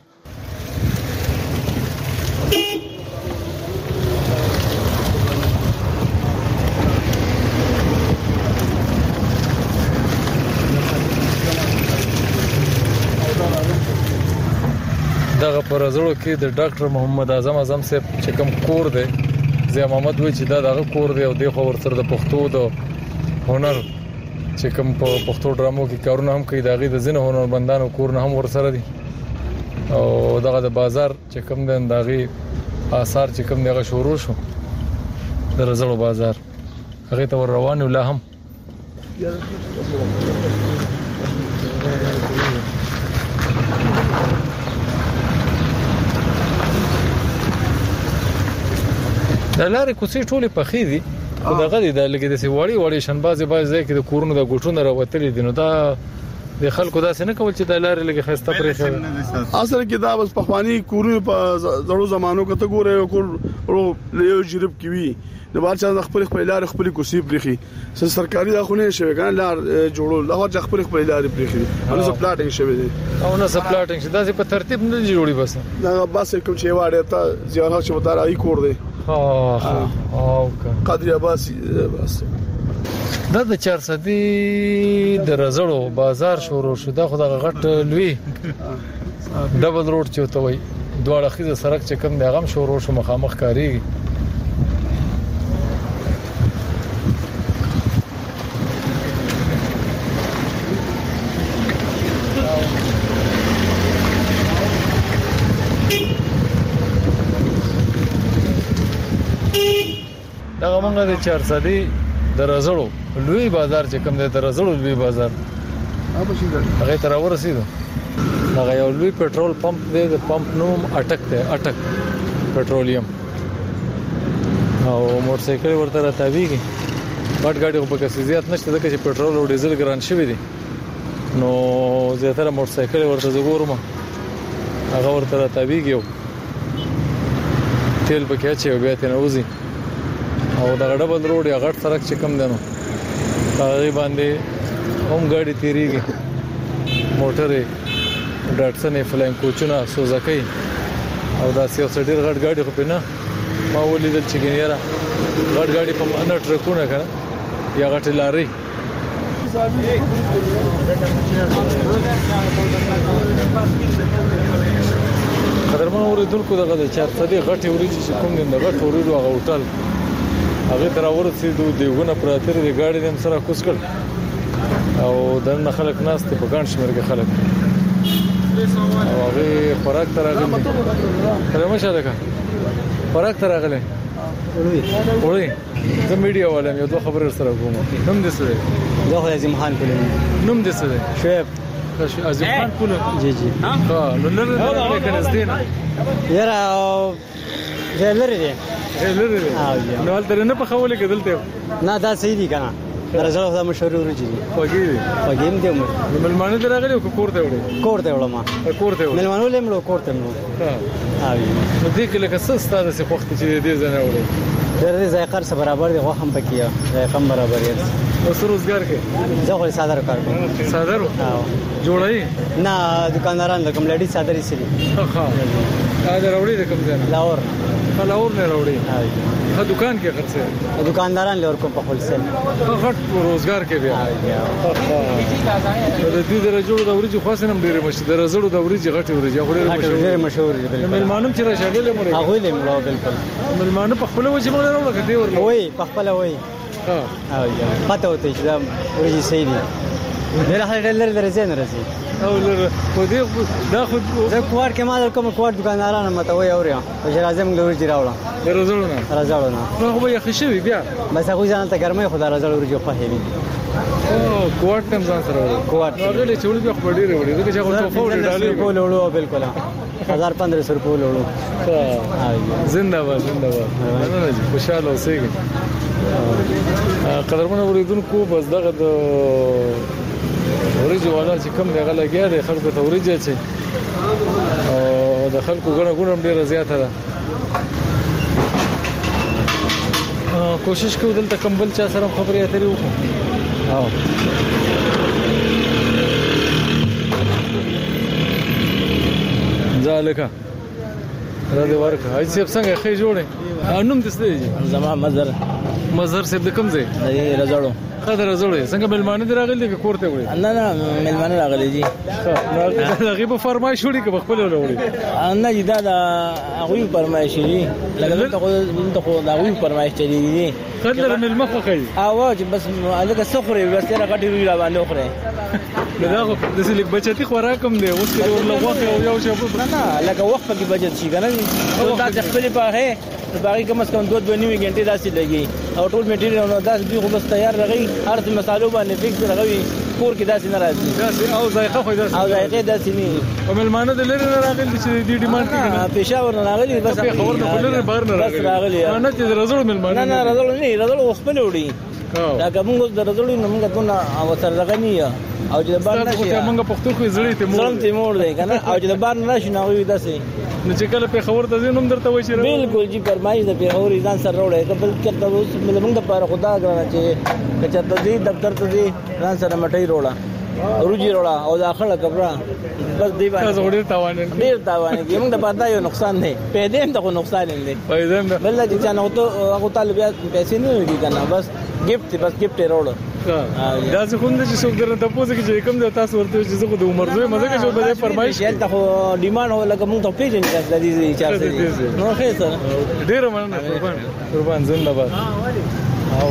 دغه پر زړه کې د ډاکټر محمد اعظم صاحب چې کوم کور دی زیا محمد وای چې دا دغه کور دی او د خو ورسره د پښتو د هنر چې کوم په پښتو ډرامو کې کارونه هم کوي دغه د زینه هنرمندانو کور نه هم ورسره دي او دغه د بازار چې کوم د دغه آثار چې کوم دغه شروع شو د رزړو بازار هغه ته روان ولا هم د لارې کوڅې ټولې پخې دي دغه دي د لګې د سیوړی وړي شنبازي باز ځای کې د کورونو د ګټونو راوتلې دي نو دا د خلکو داسې نه کول چې د لارې لګې خسته پرې خو اصل کې دا بس پخوانی کورونه په زړو زمانو کې ته ګوره کور یو جریب کې وی د بارچا د خپل لارې خپل کوسي پرېخي سرکاري دا خونه شوی ګان لار جوړول دا ورته خپل لارې پرېخي نو سپلاټینګ شوی دي او نو سپلاټینګ شي دا په ترتیب نه جوړي بس دا بس کوم چې واړه ته ځانه چې وته راي کور دی او قادر عباس بس دا د 400 د رزړو بازار شروع شو دا خو د غټ لوی ډبل روډ چوته وي دواړه خيزه سړک چې کوم دی غم شروع شو مخامخ کاریږي دا موږ د 400 د رزړو لوی بازار چې کوم دی د رزړو لوی بازار هغه تر ورسېدو هغه یو لوی پېټرول پمپ دی د پمپ نوم اټک دی اټک پېټرولیم او موټر سایکل ورته راتاویږي بټ ګاډي په کې زیات نشته ځکه چې پېټرول او ډیزل ګران شوی دي نو زیاتره موټر سایکل ورته زګورم هغه ورته راتاویږي تیل پکې اچي او بیا ته نوځي او دا ډبل روډ یا غټ سړک چې کم دنو هغه باندې هم ګاډي تیریږي موټرې ډاټسن فلاین کوچونه سوزاکي او دا سیو سټیر غټ ګاډي خو پنه ما ولیدل چې ګنیرا غټ ګاډي په منډه ټرکونه کړه یا غټ لاري قدرمن اوریدونکو دغه 400 غټي وريجي چې کوم دین دغه ټوريرو هغه هوټل هغه تر ورسېدو دیونه پراتر دی ګاډي هم سره کوس کړ او دنه خلک ناس ته په ګڼ شمېر کې خلک او هغه خوراک تر راغلی تر مشه ده خوراک تر راغلی وړي زه میډیا والم یو دوه خبرې سره کوم نوم دې سره زه خو عظیم خان کوم نوم دې سره شعیب عظیم خان کوم جی ها نو لره کنه زدين یاره زه لره دي نو ولته نه په خوله کې دلته نه دا صحیح دي کنه درځه خو مشهور ورجی وګیم دی مې ملمانه درغلی او کور ته وړي کور ته وړم ملمانو لمړو کور ته وړم ها نو دې کې لکه څه ستاره سي وخت چې دې ځنه وړي درې ذایقه سره برابر دي خو هم پکې ذایقه برابر دي اوس روزګار کې زه خو ساده کار کوم ساده جوړای نه دکانداران لکه لډي ساده لري ها دا راوړي د کوم ځای لاور نه راوړي ها دکان کې خرڅه دکانداران لور کوم په خپل غټ روزګار کې بیا د دې درجو د ورځې خاصه نم ډیره مشه د رزړو د ورځې غټي ورځې هغه ډیره مشهور دي ملمانم چې راځي مړ هغه له مړو بالکل ملمانه په خپل وجه مړ راوړل کدي ورنه وای په خپل وای ها پته وته چې دا ورځې صحیح دي ډیره هډلر درځي نه راځي او خو دې دا خو زه کوار کې مال کوم کوار دکانداران مته وای اوریا او چې راځم له ورځې راوړم راځو نه نو خو یې خشوي بیا بس هغه ځان ته ګرمه خدای راځو ورځې په هېوي او کوار تم ځان سره کوار هغه له چول بیا خپل ډیره وړي دغه چې هغه په فور ډالې وړو بالکل 1500 روپے وړو زنده‌باد نه خوشاله اوسئ قدرمن اوریدونکو بس دغه د ورځي والا چې کم دی غلا کې د خلکو ته ورځي چې او د خلکو غونه ډیره زیاته ده کوشش کوو دلته کمبل چا سره خبرې اترې وکړو ځالکه را دې ورکه هاي څه څنګه خې جوړې انم دې ستې زما مزر سه د کم ځای رزړو قدر زړې څنګه ملمانه دراغلي کې کوړته وړي نه ملمانه راغلي دي هغه په فرمایش وړي کې خپل وړي نه دا هغه فرمایش دي لکه ته خو دا هغه فرمایش دي قدر ملمخه کوي اواز بس الګه سخري بس تر غټي وی را باندې خوري دا خو د سلیک بچتی خوراکم دی اوس کې ورلغه یو شی نه لکه وخت کې بجټ شي کنه دا خپل په هه باقي کم از کم 2.5 غنټه داسې لګي او ټول میټیریال نو داس به خو بس تیار راغی هر څه مسالو باندې فکس راغوي کور کې داسې نه راځي داسې او ذایقه خو داسې او ذایقه داسې نه او ملمانه د لری نه راغلي چې دې ډیماند کوي پېښور نه راغلي بس خبر نه لری بهر نه راغلي نه چې رزول ملمانه نه رزول نه رزول خپل وړي دا کوم د رزول نه موږ ته او تر دغنیه او چې بار نه شي موږ پښتو خو زړی ته مور دی کنه او چې بار نه شي نو داسې نو چې کله په خبر ته زینوم درته وای شي بالکل جی فرمایي د پیغور ځان سره وړي قبل کړه اوس موږ د پاره خدا غواړي چې کچته دې دفتر ته دې ځان سره مټي وړه روجي وړه او داخله کبره بس دی باندې تاسو ډیر تاوان کې موږ د پاتہ یو نقصان نه پیدا هم ته نقصان نه پیدا هم بل چې څنګه ته هغه طالبات پیسې نه وي کنه بس گیفت بس گیفت وروړه دا څه خوند چې څوک درته تاسو کې کوم د تاسو ورته چې زه د عمر زوی مزه کې شو به فرمایش یل ته ډیماند هو لکه موږ ته پیژنې د دې چارج نو خیر سره ډیر مننه قربان زنده باد او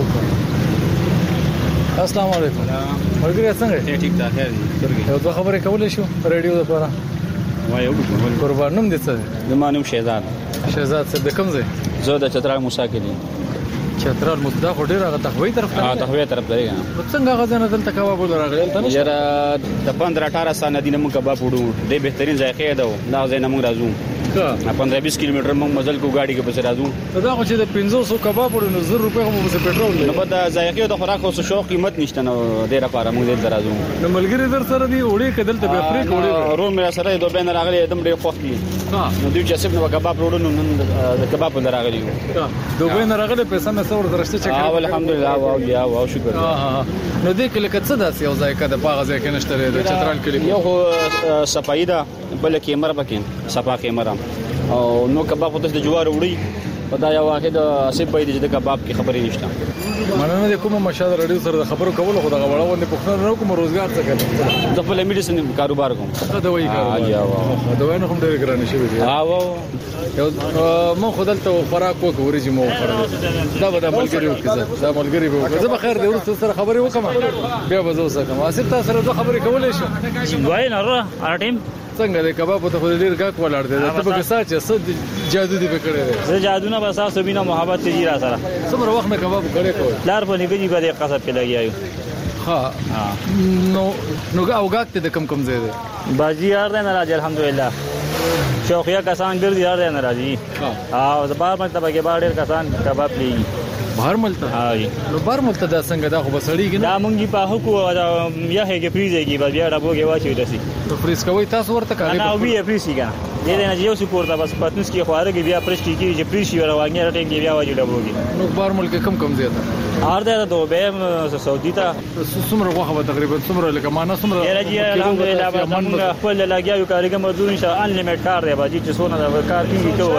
السلام علیکم مرګ څنګه ټیک ټاک دی یو څه خبرې کولې شو رادیو لپاره ما یو قربان نوم دې څه د مانوم شهزاد څه د کوم ځای زه د چترال موسی کې دي چترال مصدا خډیر هغه تخوی طرف ته تخوی طرف دی څنګه غزنه دلته کباب راغلی ته یاره د 15-18 سال دینه موږ کباب وړو د بهترین ذایقه ده دا ځای نه موږ راځو 15-20 کیلومتر موږ مزل کو گاډي کې پس راځو دا خو چې د 500 کباب وړو نو 1000 روپے هم په پټرول نو په دا ذایقه د خوراک او شوق قیمت نشته نو ډیر لپاره موږ دلته راځو نو ملګری در سره دی وړي کدل ته به فریک وړي روم را سره دوه بین راغلي دم ډیر خوښ دي نو دوی چې سب نو کباب وړو نو د کباب نه راغلي دوه بین راغلي پیسې مې څور درشته چک الحمدلله واو شکر نو دې کله کڅ داسې یو ځای کده باغ ځای کې نشته د چترال کلی یو صفای ده بل کې مر بکین صفا کې مرم او نو کباب ته د جوار وړي په دا یو واحد اسب باندې د کباب کې خبرې نشته مننه د کومه مشاهده رادیو سره خبرو کول خو دا غوړه باندې پښتنه نه کوم روزګار څه کوي د په میډیسن کاروبار کوم دا دوی کاروبار دوی نه کوم ډېر ګران شي وي یو مو خدلته خوراک وکوري چې مو خوراک دا به د ملګری وکړه دا ملګری وکړه زه به خیر دی ورته سره خبرې وکم بیا به زه وسکم اسب تاسو سره خبرې کولې شو وای نه را ټیم څنګه د کباب ته خو ډیر غاک ولاړ دی ته به ساچ څه جادو دی وکړي زه جادو نه بس تاسو بنا محبت دی را سره څومره وخت نه کباب کړي کوي لار په نیګي باندې قصب په لګیایو ها نو او غاک ته کم کم زیاده باجی یار نه راځي الحمدلله شوقیا کسان ګرځي یار نه راځي او د بار مکتب کې باندې کسان کباب لیږي بهر ملته هاي نو بهر ملته دا څنګه دا خو بسړیږي دا مونږی په حکو یا هغه فریزږي بیا ډبو کې واچي دسي نو فریز کوي تاسو ورته کاری نه وی فریزیګا دې نه یو څه کوړه بس پاتنس کې خواره کې بیا پرشتي کې چې فریزي ورواګي راټینګ کې بیا واچي ډبو کې نو بهر ملک کم زیاته هر دا دوبه سعودي ته څومره غوخه تقریبا څومره لکه معنا څومره راځي الحمدلله موږ خپل لګیاو کارګر مزدور ان شاء الله انلیمیټ کار دی باجی چې څونه دا کار کیږي ته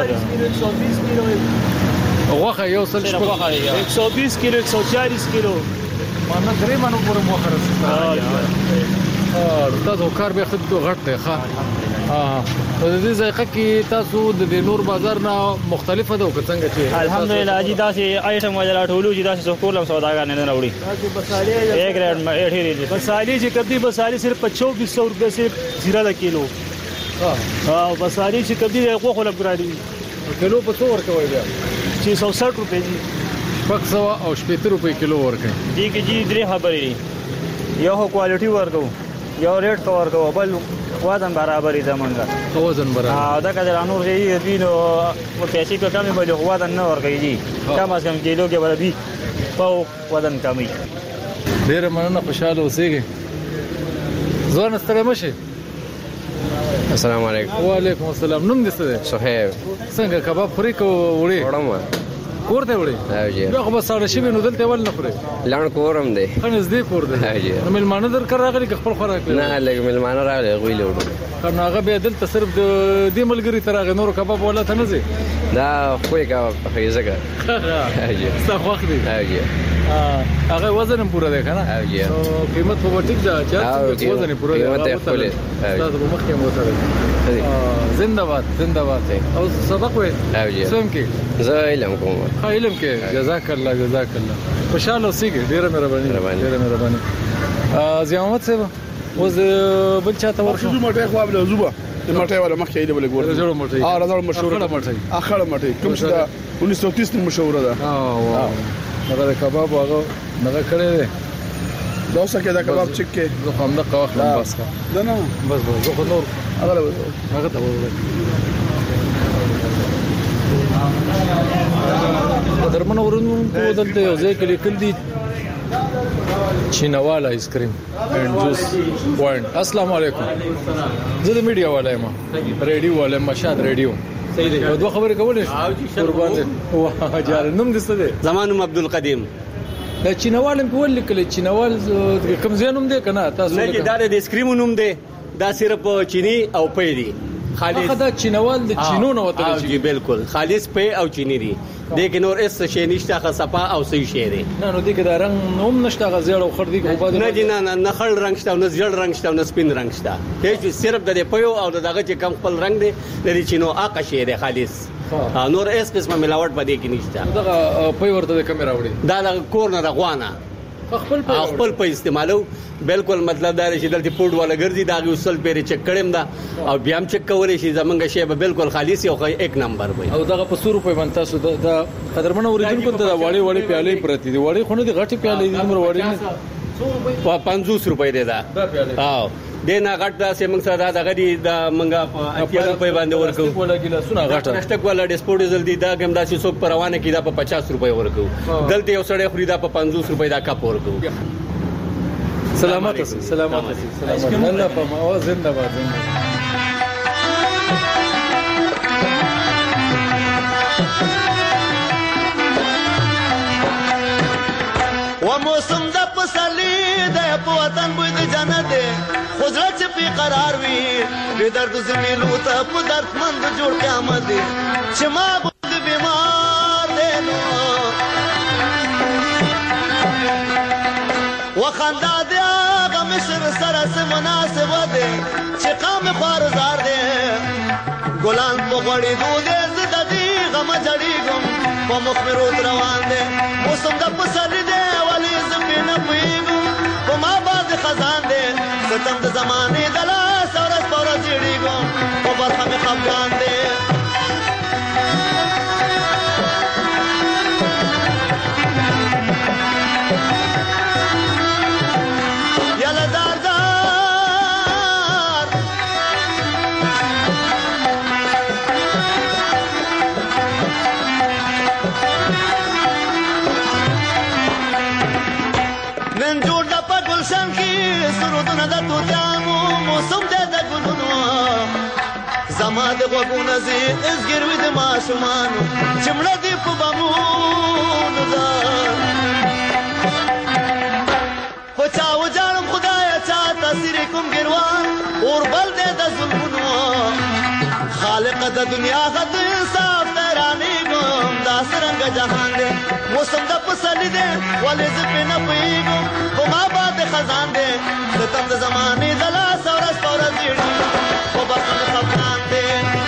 وځه غوخه یو سل شپه 120 کیلو 140 کیلو معنا درې مانو پورې موخه رسېږي تاسو کار به خود غټ دی ښه د دې ځایقه کې تاسو د نور بازار نه مختلفه ده او څنګه چې الحمدلله اجي داسې آیټم ولا ټولو چې داسې کولم سوداګر نه راوړي ایک ریټ ما اټی بسالی چې کدی بسالی صرف 2500 روپے سے زیرا کیلو او بسالی چې کدی خو خو لګرادي کیلو په څو ورکوي بیا 660 روپے جی 500 او 70 روپے کیلو ورکوي دي کې جی درې خبرې یو کوالټي ورکو یو ریټ کا ورکو بل وزن برابرې زمونږه وزن برابر دا کله انور دی دینو په پیسې په کمې باندې وزن نه ورکوي جی کم از کم کیلو کې برابرې په وزن کمی ډیر مننه خوشاله اوسئ ځوان ستړي مشه السلام علیکم وعلیکم السلام نوم دې څه دی صهیب څنګه کباب خوري کو وړي وړم کور ته وړي هاجي بیا خو بس اړه شي نو دلته ول نه خوري لاند کورم دی خنځ دې کور دی هاجي نو ملمانه در کار راغلي خپل خوراک نه لګ ملمانه راغلي غوي لوړو کنه هغه به دلته صرف د دې ملګری ترغه نور کباب ولا ته نه زی دا خو یې کا خیزګه هاجي څه وخت دی هاجي هغه وزن هم پوره دی کنه هاجي قیمت په ټیک دا چې وزن پوره دی قیمت خپل تاسو په مخ کې مو سره زنده باد او سبق وې هاجي سم کې زه علم کوم علم کې جزاک الله خوشاله اوسئ ډیره مهرباني ضیاء محمد صاحب اوس بل چاته ورشو مټه خو بل زوبه مټه ولا مخکې دی بل ګور رجوړ مټه رجوړ مشهور اخر مټه کوم څه 1930 مشهور ده هغه کباب هغه کړی دی دا اوسه کې دا کباب چک کې زه هم د قواخ بس کا دا نه بس زه خو نور هغه ته وره درمن ورونو کو دلته یو ځای کې لیکل دي چینوال آیس کریم اینڈ جوس پوینٹ. السلام علیکم. زه د میډیا والا یم، ریډیو والا مشاد ریډیو. صحیح دی. دوه خبرې کولې قربان دې. واه جار نوم دې څه دی؟ زمانم عبدالقدیم. دا چینوال په ول لیکل چینوال کوم ځای نوم دی کنه تاسو؟ نه کې دا د آیس کریم نوم دی، دا صرف چینی او پې دی. خالص دا چینوال د چینو نه وته جی بالکل خالص پې او چینی دی. دیکھیں اور اس شی نشته خصپا او صحیح شی دی. نه نو دې کې دا رنگ نوم نشته غزړ او خردي کو بعد نه جنا نه خړ رنگ شته او نه زړ رنگ شته او نه سپین رنگ شته. هیڅ صرف د پيو او دغه چې کم خپل رنگ دی د چینو آقا شی دی خالص. نور اس قسمه ملاوت پدې کې نشته. دغه پي ورته د کیمرا وړي دا د کور نه غوانه خپل په استعمالو. بالکل مطلب دا چې دلته پوډ والا ګرځي دا غوسل پیری چک کړم دا او بیا هم چک کولې شي زمونږ شی به بالکل خالص او یک نمبر وي. او دغه په 100 روپے باندې تاسو دا قدرمنه اوریجن کوته دا وړي پیالې پرتی دي. وړي خونه دي غټي پیالې دي عمر وړي په 50 روپے دی دا. او دینا غټ دا سیمنګ سره دا غدي دا منګه په 80 روپے باندې ورکو. ولا ګیلا سونه غټه پلاستیک والا ډسپوزل دی دا ګم دا چې څوک پروانه کیدا په 50 روپے ورکو. دلته یو سړی خريدا په 50 روپے دا کپ ورکو. سلامات سلامات سلامات الله په ماوا زنده باد. و موسم د پسلی د وطن بوی د جنت خزر چې په قرار وي به درد زمینو ته په درد مند جوړ قیامت دی چې ما بود بیمار دی نو وخندا دی هغه مشر سره سم مناسب دی چې قام خارزار دی ګلان په غړي دوه زده دی غم جړېږم په مخ مې روز روان دی موسم د پسلی دی ولی زمینه پویږم په ما باندې خزان دی ستم د زمانې د لاس اورس پر جړېږم په برخه مې خفګان دی زما د غوګونه زی ازګروي د ماشومانو چمړه دی په بمونو دا پچا وجانم خدای چا تاثیر کوم ګروان اور بل دې د ظلمونو خالق د دنیا غد انصاف ترانی ګم دا سرنګ جهان دې موسم د پسلی دې ولې ز په نه پېګم په ما باندې خزان دې ستم د زمانه د لاس اورس پر زیړي په بخښنه خفقان دې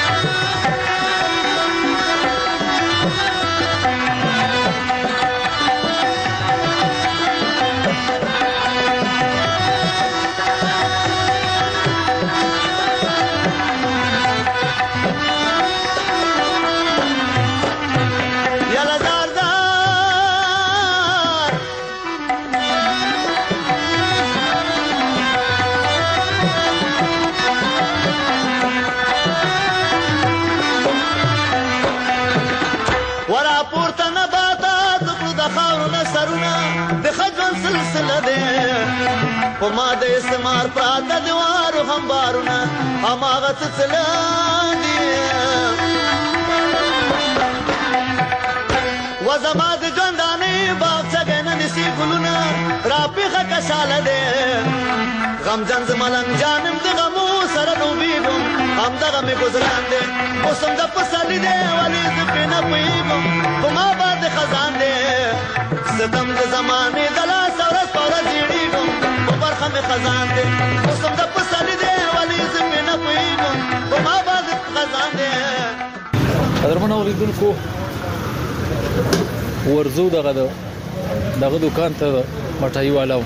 په ما د استعمار پراته دیوارو همبارونه هماغه څڅلاندې و زما د ژوندانې باغچه نه نسی ګلونه راپیخه کشاله دی غمجن ز ملنګ جانم د غمو سره ډوبېږم همدغه مې ګزران دی موسم د پسلی دی ولې زه پرې نه پوهېږم په ما باندې خزان دی ستم د زمانې د لاس اورس په ورځ زیړېږم په برخه مې خزان دی موسم د پسلی دی ولې زه پرې نه پوهېږم په ما باندې خزان دی. قدرمنو اوریدونکو ورزو دغه دکان ته مټای والاو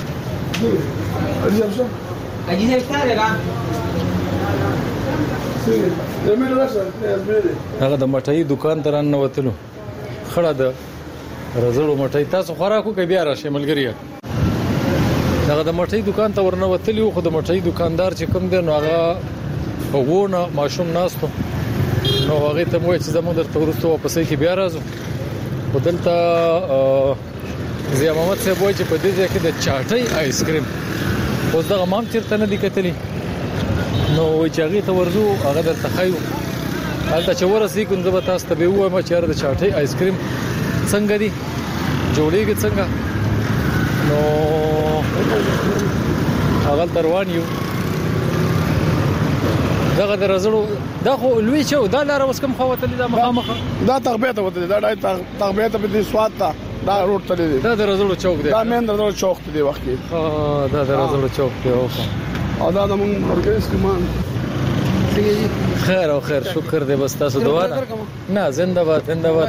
هغه د مټای دکان ته ران وتلو خړه د رزړو مټای تاسو خوراکو کې بیا راشه ملګری دغه د مټۍ دکان ته ورنه وتلی خو د مټۍ دکاندار چې کوم دی نو هغه په وونه ماشوم ناستو نو هغه ته مو چې زموږ درته ورسته واپسې کې بیا راځو بدلته ضیا محمد صاحب وایي چې په دې ځای کې د چاټۍ آیس کریم اوس دغه مام چیرته نه دی کتلی نو چې هغه ته ورځو هغه درته خایو حالت چې ورسې کوم زه تاسو ته به وایم چې د چاټۍ آیس کریم څنګه دی جوړیږي څنګه نو هغه دروان یو دغه درزړو دا خو لوی شو دا لار اوس کوم خواتلې دا مخامخ دا تغبیه ته وته دا تغبیه ته په سواد ته دا روډ ته دی دا درزړو چوک دی دا مین درزړو چوک دی وخت کې دا درزړو چوک دی او دا موږ مرکز کې مان خیر او خیر شکر دې بس تاسو دعا نه زنده باد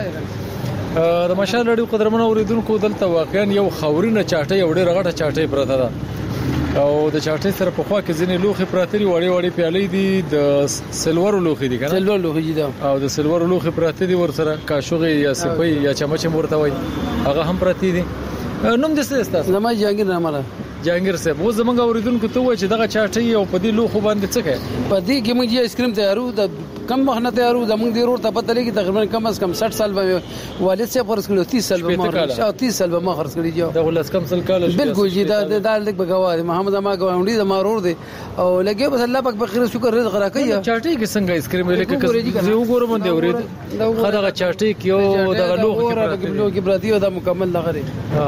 د مشال لړیو قدرمن اوریدونکو دلته واقعا یو خورینه چاټي او ډېر غټه چاټي پرته ده او د چاټي سره په خوا کې ځینې لوخي پراته دي وړي پیالې دي د سلور لوخي دي کنه سلور لوخي دي او د سلور لوخي پراته دي ور سره کاشوغي یا سپي یا چمچ مرته وي هغه هم پراته دي نوم د څه استاد زما جهانگیر نامه جهانگیر صاحب و زمونږ اوریدونکو ته وای چې دغه چاټي او په دې لوخو باندې څه کوي په دې کې موږ آیس کریم تیارو د کم وخت نه تیارو زمونږ دی روډ ته پته لګي تقریبا کم از کم 60 سال به والد صاحب خرڅ کړو 30 سال به ما 30 سال به ما خرڅ کړی جو دا ولس کم سل کال بالکل جی دا لګ بغوا محمد ما ګاونډي د مارور دی او لګي بس الله پاک بخیر شکر رزق راکړي چاټي کې څنګه آیس کریم لکه زه وګورم دی اورید خدغه چاټي کې او دغه لوخ کې براتی او دا مکمل لغري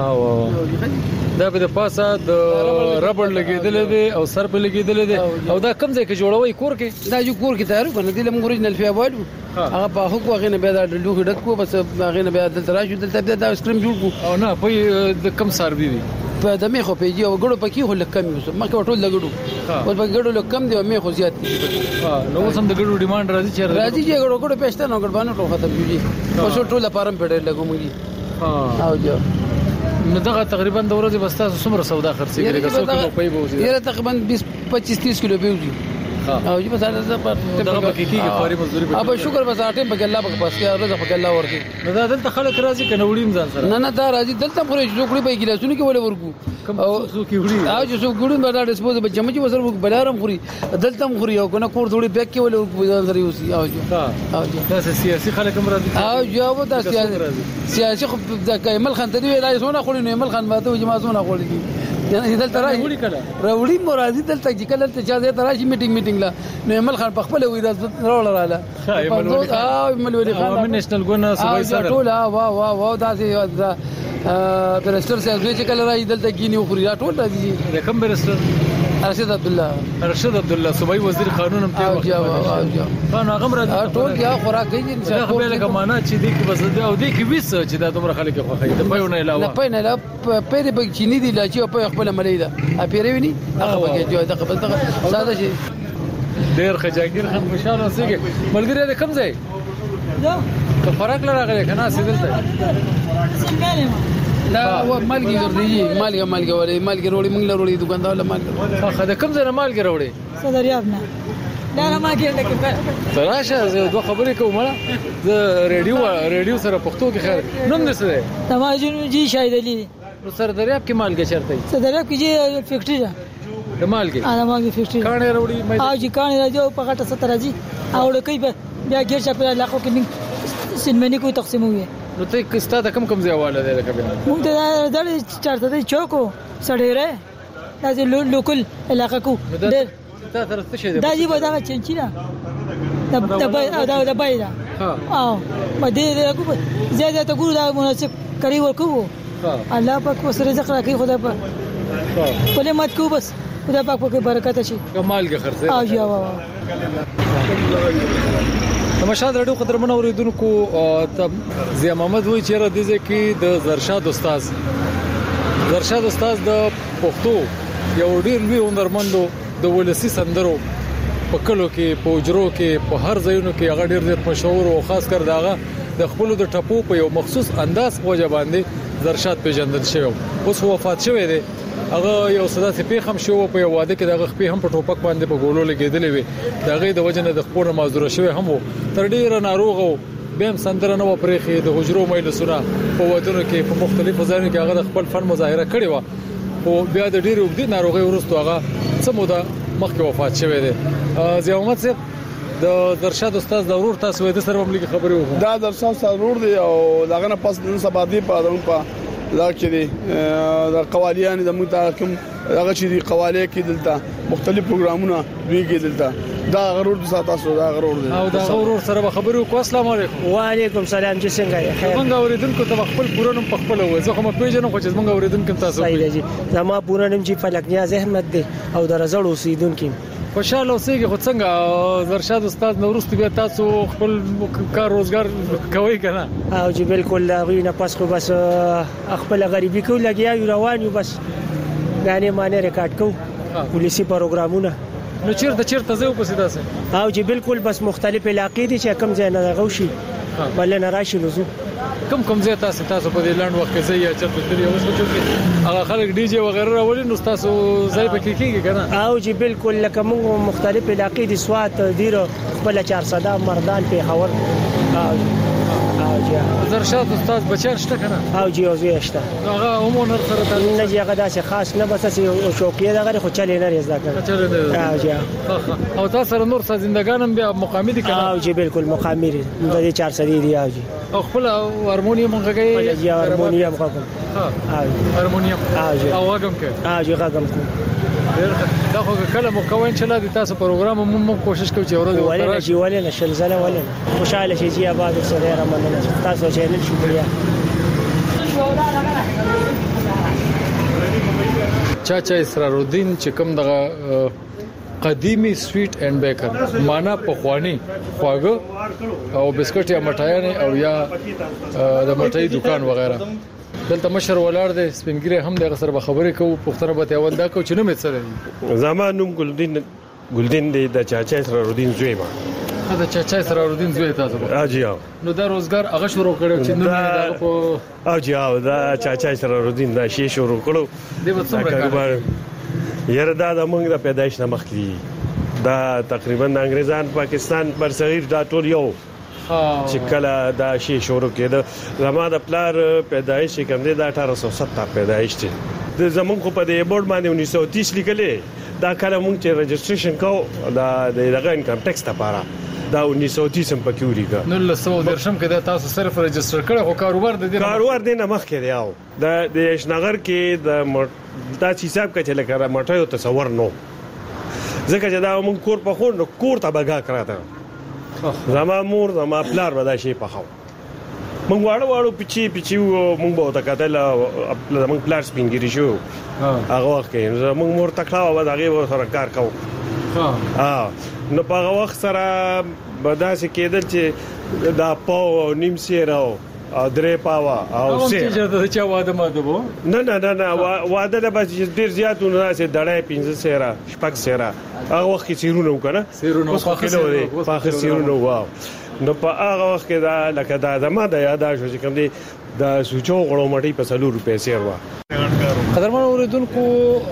دا به د پاسه د ربړ لګیدل دي او سر په لګیدل دي او دا کم ځای کې جوړوي کور کې دا جو کور کې تیار کنه دي لمغ اوریجنل فیوالو هغه په حق واغې نه به دا لوخ ډکو بس هغه نه به دلته راشو دلته دا آیس کریم جوړ کو او نه په د کم سر دي په دمه خو پیږي او ګړو پکې هو لکم یو مکه ټول لګړو او په ګړو لکم دی مې خو زیات نو سم د ګړو ډیماند راځي چې ګړو پېشته نو ګړ باندې ټول ختم کیږي او ټول لپاره پیډ لګومږي او جو نو دغه تقریبا د ورځې بس تاسو څومره سودا خرڅې کړئ که څو کیلو پي بوزي یره تقریبا 20 25 30 کیلو بيوزي او چې بس دا دغه پکې کیږي خوري مزدوري اب شکر بس اټم په الله په پاس کې ورځ په الله ورکی نو دا دلته خلک راځي کنه وړیم ځان سره نه دا راځي دلته پورې جوړې په ګلاسونو کې ولې ورکو او څو کې وړي او چې څو ګړو به دا ډسپوز به جمع چې وسر بلارم خوري دلته خوري او کنه کور ثوړي بیک کې ولې ورکو ځان سره یوسي او دا سیاسي خلک هم راځي او جواب دا سیاسي خو د کمال خان ته دی ویلای زونه خوري نو کمال خان ماته جما زونه خوري یعنی دلته راوړي مرادي دلته چې کله ته اجازه تراشي میټینګ لا نو کمال خان په خپل وې راوړل ملولي خان نېشنل ګونا صوبای سره ټول وا دا پرستر صاحب چې کله راځي دلته کینی خوري ټول راځي کوم پرستر ارشد عبد الله صوبای وزیر قانون هم ته خان هغه راځي ټول یا خوراکي چې خو به لکه معنا چې دې کې بس او دې کې وېس چې دا دومره خلک خو خې د پېونه علاوه نه پېنه لا پېری به چینی دی لا چې په خپل ملي دا پیری ونی هغه به جو دا قبل ساده شي ډېر خجاګیر هم خوشاله اوسېږي ملګری دې کم ځای که فرق لراغلی کنه سیدلته دا مالګي ورځي مالګي وروړي موږ لروړي دکاندار له مالګي خدای کوم ځای مالګي وروړي صدریاب نه دا مالګي لکه تراشه زه دوه خبرې کوم زه ریډیو سره پښتو کې خیر نوم دې څه دی تماجن جی شاهد علي نو سردریاب کې مالګي چرته صدریاب کې جی فیکټری ده د مالګي مالګي فیکټری کانه وروړي او جی کانه راځي په غټه 70 راځي او لکه بیا غیر چا په لاخو کې سینمنی کوئی تقسیموي نو ته کستا د کم ځایواله دی لکه بیا موږ دا چارته دی چوکو سړیره دا لوکل علاقه کو دا تر څه شي دا جی ودا چنچینا دا بایدا او مدې کو زیاده ته ګورو دا مناسب کړی ورکو الله پاک وسره رزق راکړي خدای پاک په مت کو بس خدای پاک په برکت شي کمال کې خرڅه او یا تماشا درډو قدرمن اوریدونکو ضیا محمد وای چې را دي چې د زرشاد استاد د پښتو یو ډیر لوی هنرمندو د ولسی سندرو په کلو کې په اجرو کې په هر ځایونو کې هغه ډیر مشهور او خاص کر داغه د خپل د ټپو په یو مخصوص انداز وجه باندې زرشاد پیژندل شوی اوس وفات شوی دی هغه یو صدا سي پیخم شو په یو واده کې دغه خپې هم په ټوپک باندې په ګولو لګیدلې وي دغه د وجه نه د خپل معذور شوی هم تر ډیره ناروغ او بهم سندره نو پرېخي د حجرو مېلسونه په ودونو کې په مختلفو ځایونو کې هغه خپل فن مظاهره کړی و او بیا د ډېر وګړي ناروغي ورستو هغه څه موده مخکې وفات شوی دی. ضیاء محمد صاحب د درشاد استاد د ورور تاسو د سره مملکت خبرې وکړو. دا درشاد ضرور دی او داغه نه پس نن سبا دی په لکه دي د قوالیان د متحکم هغه چې دی قوالیه کې دلته مختلف پروګرامونه ویږي دلته دا غرور د تاسو دا غرور دی او دا غرور سره خبرې وکړو. السلام علیکم. وعلیکم سلام. چې څنګه یې خیر؟ موږ اوریدونکو ته خپل پورنم په خپل وې زه کوم پیژنم خو چې موږ اوریدونکو تاسو صحیح دی. زما پورنم چې فلک نیاز احمد دی او د رزړ اوسیدونکو خوشاله اوسېږي. خو څنګه درشاد استاد نورست بیا تاسو خپل کار روزګار کوي کنه؟ او چې بالکل غوینه پس خو بس خپل غریبي کو لګیا یو روان یو بس غانې مانه ریکارډ کو پولیسي پروګرامونه. نو چیرته زه په سیده سه او چې بالکل بس مختلف علاقې دي چې کم ځای نه غوشي بل نه راشي وزو کم ځای تاسو په دې لاند وخت کې زه یا چرته درې اوس په چې هغه خلک ډي جی وغیرہ راولي نو تاسو ځای پکې کېږي کنه؟ او چې بالکل لکه موږ مختلف علاقې دي سوات دیره خپل 400 مردان په خبر او درشاد استاد بچر شته کنه؟ او جی او زی شته هغه عموما سره تاسو نه جی هغه داسې خاص نه بس شوقیه دغه خو چلې نه رضا کړ او جی او تاسو سره نور څه زندګانم بیا مقامی دي کنه؟ او جی بالکل مقامی دي د 400 دي او جی او خپل هارمونیم غږی هارمونیم غږم هارمونیم او غږم کې او جی غږم کو دا خو کله مکوین چلا دي تاسو پروګرام مو کوشش کوو چې ورته ولې جی ولې نشل زله ولې خوشاله شي چې آباد سره رمنه تاسو چینل شکریہ. چاچا اسرار الدین چې کوم دغه قدیمی سویټ اینڈ بیکر معنا پخوانی خواږه او بسکټ یا مټایان او یا د مټای دکان وغیرہ دلته مشر ولاړ دی سپینګری هم د سره خبرې کوو پښتنه به اول دا کو چې نو مې څه دی زمانوم ګلدین دی د چاچا اسرار الدین زوی ما دا چاچا اسرار الدین زوی تاسو اجي نو دا روزګار هغه شروع کړو چې نو دا په اجي دا چاچا اسرار الدین دا شی شروع کړو دی په څومره یره دا د موږ د پیدایش نه مخکې دا تقریبا د انګریزان پاکستان پر صغیر دا ټول یو چې کله دا شی شروع کېده زما د پلار پیدایش کوم دی دا 1870 پیدایش دی د زمون خو په دې بورډ باندې 1930 لیکلې دا کله مونږ چې رجسټریشن کوو دا دغه انکم ټیکس لپاره دا 1930 هم پکې وریګا نو له 100 درشم کې دا تاسو صرف رجسټر کړو خو کاروبار د دې مخ کې دی او د شنغر کې د دا حساب کچې لکه مټایو تصور نو ځکه چې دا مونږ کور په خور نو کور ته بګا کراته زما مور زما پلار ودا شي په خو مونږ واړو پچی مونږ به تا کتل مونږ پلار سپینګری شو هغه وخت کې مونږ مور تکړه و هغه سره کار کوو نو په هغه وخت سره بداسه کېدل چې دا پاو نیم سیراو درې پاوا او سیر چې چا واده ماده وو نه واده د بس ډیر زیاتونه سه دړای 15 سیرا شپږ سیرا هغه وخت کې سیرونه وکړه اوس خو کې سیرونه واو نو په هغه وخت کې دا لکه دا زما د یاداش چې کوم دی د سوچو غړو مټي په 100 روپے سیروا قدرمن اوریدونکو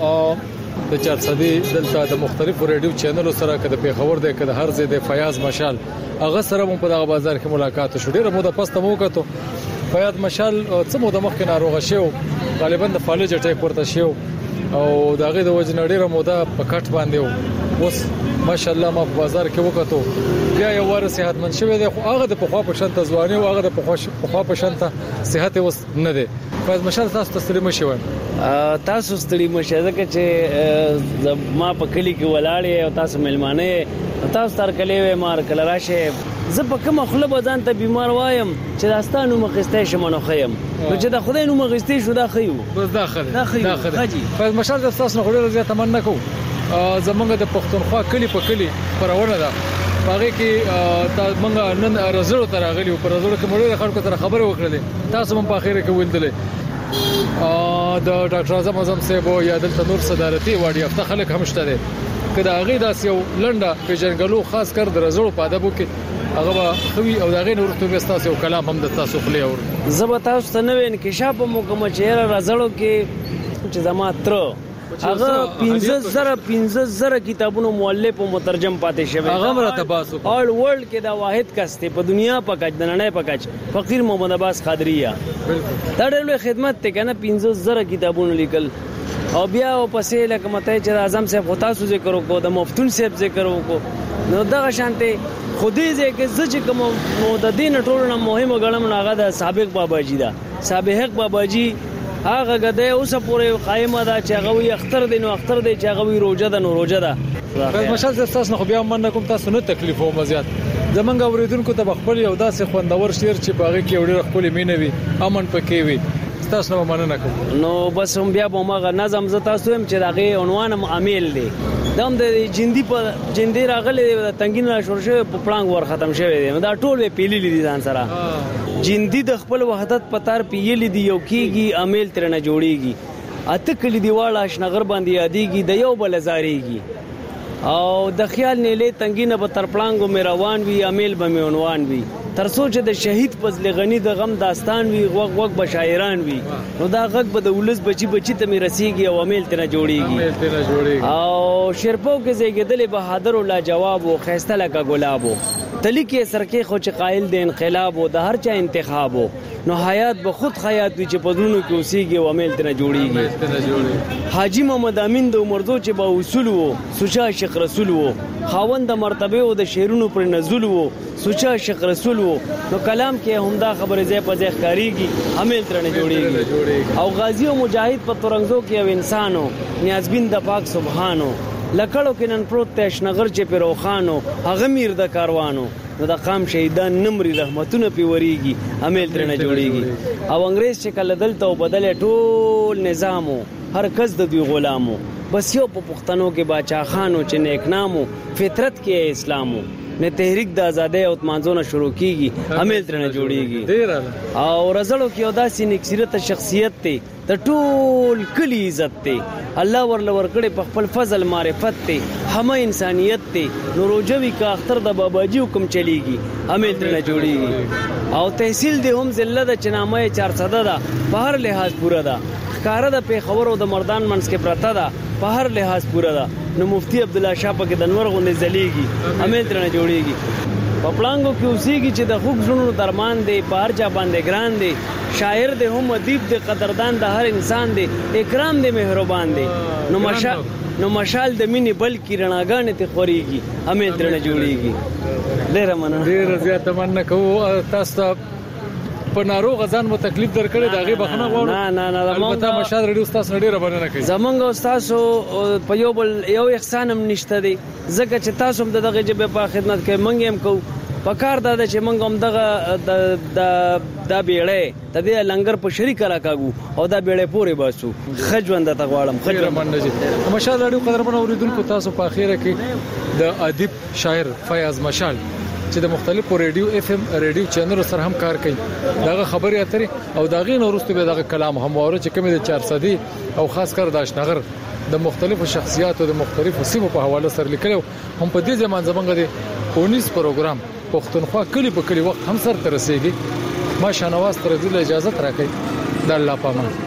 د 400 دلته د مختلفو ریډیو چینلونو سره کده پیښور دی کده هر ځای د فیاض مشال هغه سره مو په دغه بازار کې ملاقات شو ډیره موده پسته مو کتو فیاض مشال څه موده مخکې ناروغه شو غالبا د فالج اٹیک ورته شو او دغه د وجه ډیره موده په کټ باندې اوس ماشاءالله ما په بازار کې وکړو بیا یو ور صحتمند شوی دی خو هغه د پخوا په شانته ځواني او هغه د پخوا په شانته صحت اوس نه دی فیاض مشال تاسو ستړي مشوي تاسو ستړي مشه ځکه چې ما په کلی کې ولاړې او تاسو ملمانه تاسو تر کلی وې مار کله راشه زه په کوم خپل بدن ته بیمار وایم چې داستانو مخسته شمنو خیم نو چې د خدای نو مخسته شو دا خیو بس داخله فیاض مشال تاسو نه خوري زیات تمنا کو زمونږ د پښتونخوا کلی په کلی پرونه ده هغه کې موږ نن رزړو تر غلی پر رزړو کې مړي خلکو تر خبره وکړلې تاسو هم په اخیره کې ویلدلې د ډاکټر اعظم صاحب یا دلته نور صدارتي واړی افته خلک هم شته دي کله هغه داس یو لنډه په جنګلو خاص کر د رزړو په ادبو کې هغه خوي او دغه نور ته تاسو کلام هم د تاسو خلی اور زب تاسو ته نو انکشاف مو کوم چې رزړو کې چې زما تر هغه 15,000 کتابونو مؤلف او مترجم پاتې شوی هغه مرته باسو آل ورلد کې دا واحد کس ته په دنیا په کچ د نړۍ په کچ فقیر محمد عباس قادریه دا ډېر خدمت ته کنه 15,000 کتابونو لیکل او بیا پسې لکه مته چې اعظم صاحب تاسو ذکر وکړو د مفتون صاحب ذکر وکړو نو دغه شانته خودي ځکه چې کوم د دین ټولنه مهمه ګڼم هغه د سابق باباجي دا سابق باباجي هغه غده اوس پورې قائمه ده چې هغه وي اختر دین او اختر دی چې هغه وي روزه ده نو روزه ده بس مشال تاسو خو بیا من کوم تاسو نه تکلیف او مزيات زمونږ اوریدونکو ته خپل یو داسې خوندور شعر چې باغې کې وړي خپل مینوي امن پکې وي تاسو نو مننه کوم نو بس هم بیا به ماغه نظم ز تاسو هم چې دغه عنوان عامل دی دم د جندي په جندي راغلي د تنګین شورشه په پړنګ ور ختم شوی دی دا ټول به پیلي دي ځان سره جندي د خپل وحدت پتار پیلي دی یو کیږي عامل تر نه جوړيږي اته کلی دیواله شنغر باندې یادېږي د یو بل زاريږي او د خیال نیلې تنګینه په تر پړنګو مې روان وي عامل به مې عنوان وي تر سوچ د شهید فضل غنی د غم داستان وی وګ بشاعران وی نو دا غږ به د ولس بچی ته مې رسیږي او عمل ته جوړیږي او شرپو کې زیګدل بهادر او لاجواب او خيسته لکه ګلابو تلی کې سرکه خو چې قائل د انقلاب او د هر چا انتخاب نو حیات به خود خیات وی چې پدونو کې اوسېږي او عمل ته جوړیږي حاجی محمد امین د عمرزو چې با اصول وو سوچا شیخ رسول وو خاوند مرتبه او د شیرونو پر نزول وو سوچا شیخ رسول وو نو کلام کې همدا خبره زې په ځای ښکاریږي عمل ترنه جوړیږي او غازی او مجاهد په ترنګزو کې یو انسانو نیازبین د پاک سبحانو لکړو کې نن پروت تش نغر چې په روخانو هغه میر د کاروانو نو د قام شهیدان نمرې رحمتونه پیوريږي عمل ترنه جوړیږي او انګريز چې کله دلته او بدل ټول نظامو هر کس د دوی غلامو بس یو په پښتنو کې باچا خانو چې نیک نامو فطرت کې اسلامو نه تحریک د ازادۍ او تمانځونه شروع کیږي عمل ترنه جوړیږي او رزلو کې ادا سي نکسرت شخصیت ته د ټول کلی عزت ته الله ورل ورکړي په خپل فضل معرفت ته هم انسانيت ته نوروجوي کا اختر د باباجي حکم چلیږي عمل ترنه جوړیږي او تحصیل د هم ضلع د چنامه 400 ده په هر لحاظ پورا ده کار د پیښور او د مردان منځ کې پرته ده په هر لحاظ پورا ده نو مفتی عبد الله شاه پکې د انور غوندې زلیږي عمل ترنه جوړیږي په پلانګو کې اوسېږي چې د خوږ ژوندو درمان دی په هر چا باندې ګران دی شاعر دی هم ادیب دی قدردان د هر انسان دی اکرام دی مهربان دی نو مشال د مینې بلکې رڼاګانې ته خوريږي عمل ترنه جوړیږي ډېر مننه ډېر زیات مننه کوو تاسو په ناروغ ځان مو تکلیف درکړي داغه بخنه غواړم نه البته مشال ریډیو استاد ډیره باندې کوي زمونږ استاد په یو بل یو احسان هم نشته دی ځکه چې تاسو هم دغه جبه په خدمت کې منګ هم کو پکار دا چې منګ هم دغه د بیړې د دې لنګر په شریک راکاګو او دا بیړې پورې باسو خجوند ته غواړم خجر منځي مشال ریډیو قدرمن اوریدونکو تاسو په اخیره کې د ادیب شاعر فیاض مشال چې د مختلفو ریډیو اف ام ریډیو چینلونو سره هم کار کوي داغه خبري اترې او داغه نورسته به داغه کلام هم وره چې کومه د 400 او خاص کر د اشنغر د مختلفو شخصیاتو د مختلفو سیمو په حواله سره لیکلو هم په دې ځمان زمونږ د 19 پروګرام پښتونخوا کلی په کلی وخت هم سره ترسيږي ما شانواز تر دې اجازه راکړي د الله پامان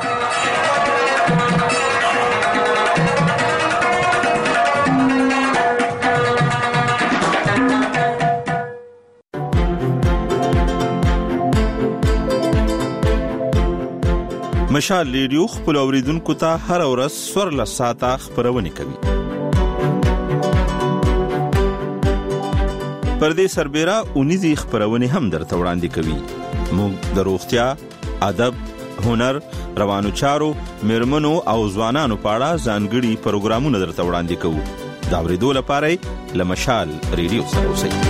مشال ریډیو خپل اوریدونکو ته هر ورځ سور له ساعته خبرونه کوي پردې سربېره اونیزي خبرونه هم درته وړاندې کوي موږ د روغتیا ادب هنر روانو چارو مرمنو او ځوانانو په اړه ځانګړي پروګرامونه درته وړاندې کوو دا ورېدو لپاره لمشال ریډیو سره اوسئ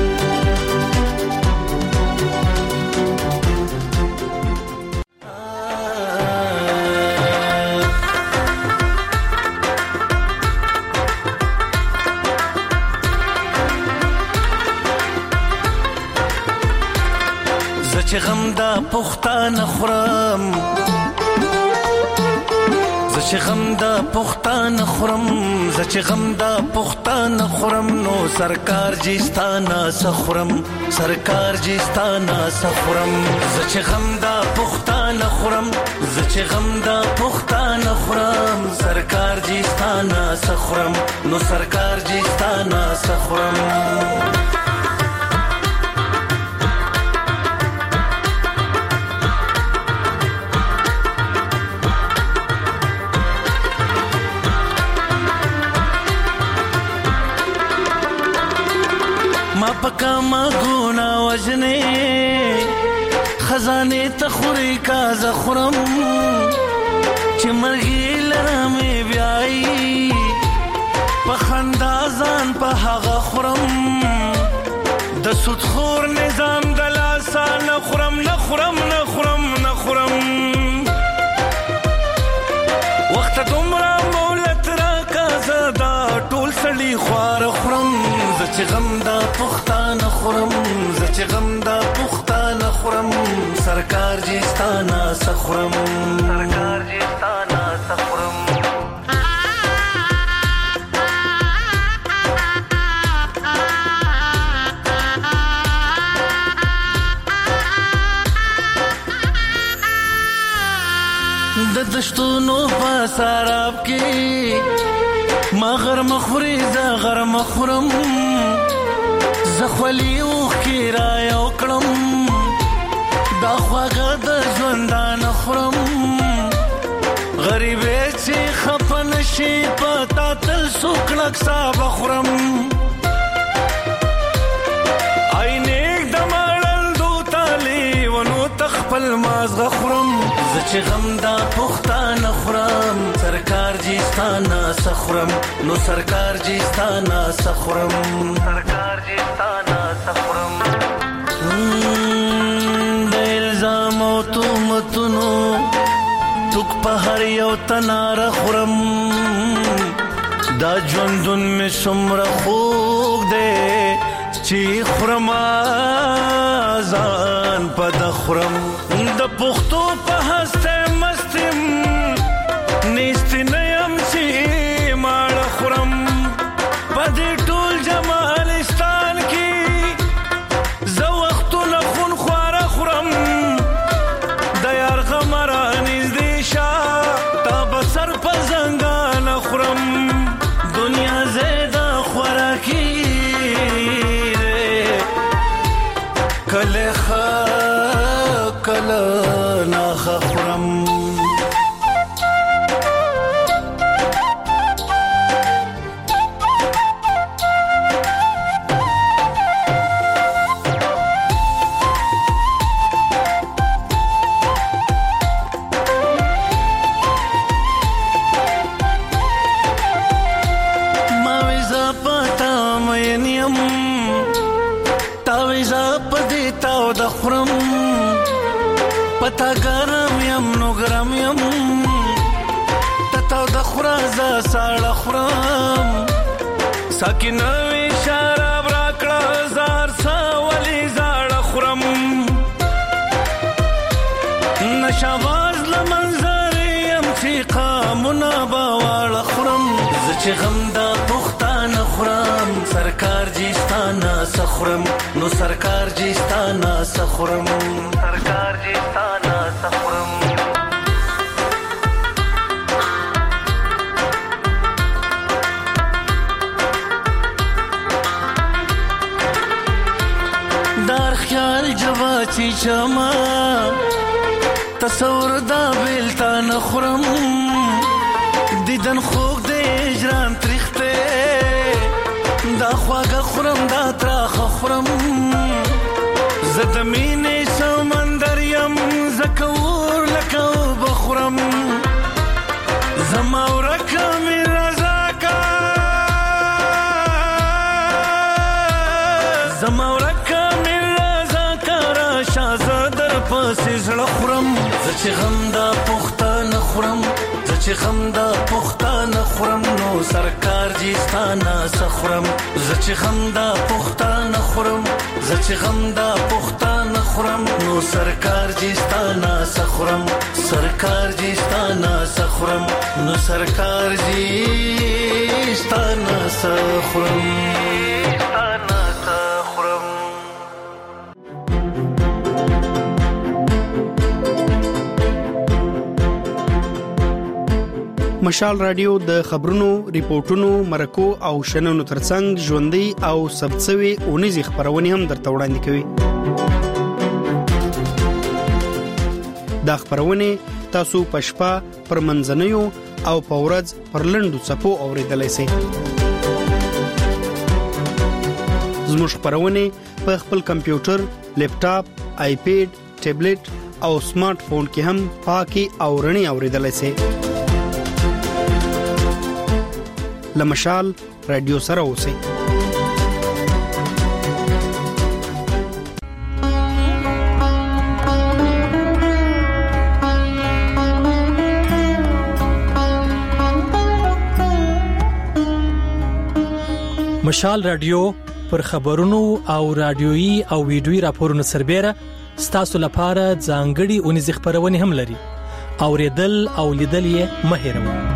چې غم دا پښتانه خورم زه چې غم دا پښتانه خورم زه چې غم دا پښتانه خورم نو سرکار جستانه سخورم سرکار جستانه سخورم زه چې غم دا پښتانه خورم زه چې غم دا پښتانه خورم سرکار جستانه سخورم نو سرکار جستانه سخورم ما پکا ما ګونا وجنې خزانه تخوري کا زخرم چې مرغي لرمه بیاي په خندازان په هغه خرم د سودخور نظام د لاسا نخرم وخت دومره مولت را کازه دا ټول سړي خوار خورم زه چې غم دا پښتانه خورم سرکار جستانه سخورم د دشتونو په سراب کې ما غرم خوري ز غرم خورم زخولي اوخ کې را یو کړم دا خواږه د ژوندان خورم غریبې چې خپن شي پتا تل سوکړک صاحب خورم عینک د مړل دو تالي ونو تخپل مازغه خورم زه چې غم دا پښتانه خورم سرکار جستانه سخورم نو سرکار جستانه سخورم د الزام او تهمتونو توک په هر یو تنار خورم دا ژوندون مې څومره خوږ دی چې خورم ځان په د خورم د پښتو په هسته مستم نیستې نه یم چې ماړه خورم په دې ټول جمالستان کې زه وختونه خون خواره خورم د یار غمه را نږدې شه تا به سر په زنګانه خورم دنیا زیده خوراکي کله کله ناخه خورم ما ویزا پتا مینیم تا ویزا پدی تاو د خورم پتا ګرم یم نو ګرم یم تاو د خورازه ساړه خورم ساکینه وی شراب راکړه زار ساولی زاړه خورم نشاواز لمنظر یم چې قامونه باواړه خورم زه چې غم دا پښتانه خورم سرکار جستانه سخورم نو سرکار جستانه سخورم دار خیال جوا چی چما تصور دا بیلتا نخورم دیدن خوک دی اجران تریخته دا خواږه خورم دا تراخه خورم زه د مینې سمندر یم زکور لکه اوبه خورم زما ورکه مې رضاکه راشه زه در پسې زړه خورم زه چې غم دا پښتانه خورم نو سرکار جستانه سخورم زه چې غم دا پښتانه خورم نو سرکار جستانه سخورم نو سرکار جستانه سخورم مشال رادیو د خبرونو، ریپورتونو، مرکو او شننو ترڅنګ ژوندۍ او سبڅوي اونیزي خبرونه هم درته وړاندې کوي. دا خبرونه تاسو په شپه پر منځنیو او په ورځ پر لنډو څپو اوریدلای شئ. زموږ خبرونه په خپل کمپیوټر، لیپټاپ، آیپیډ، ټابلیټ او سمارټ فون کې هم پاکي او رڼي اوریدلای شئ. لمشال رادیو سره اوسئ. مشال رادیو پر خبرونو او رادیويي او ویډیويي راپورونو سربېره ستاسو لپاره ځانګړي اونیزې خبرونه هم لري. اوریدل او لیدل یې مه هېروئ.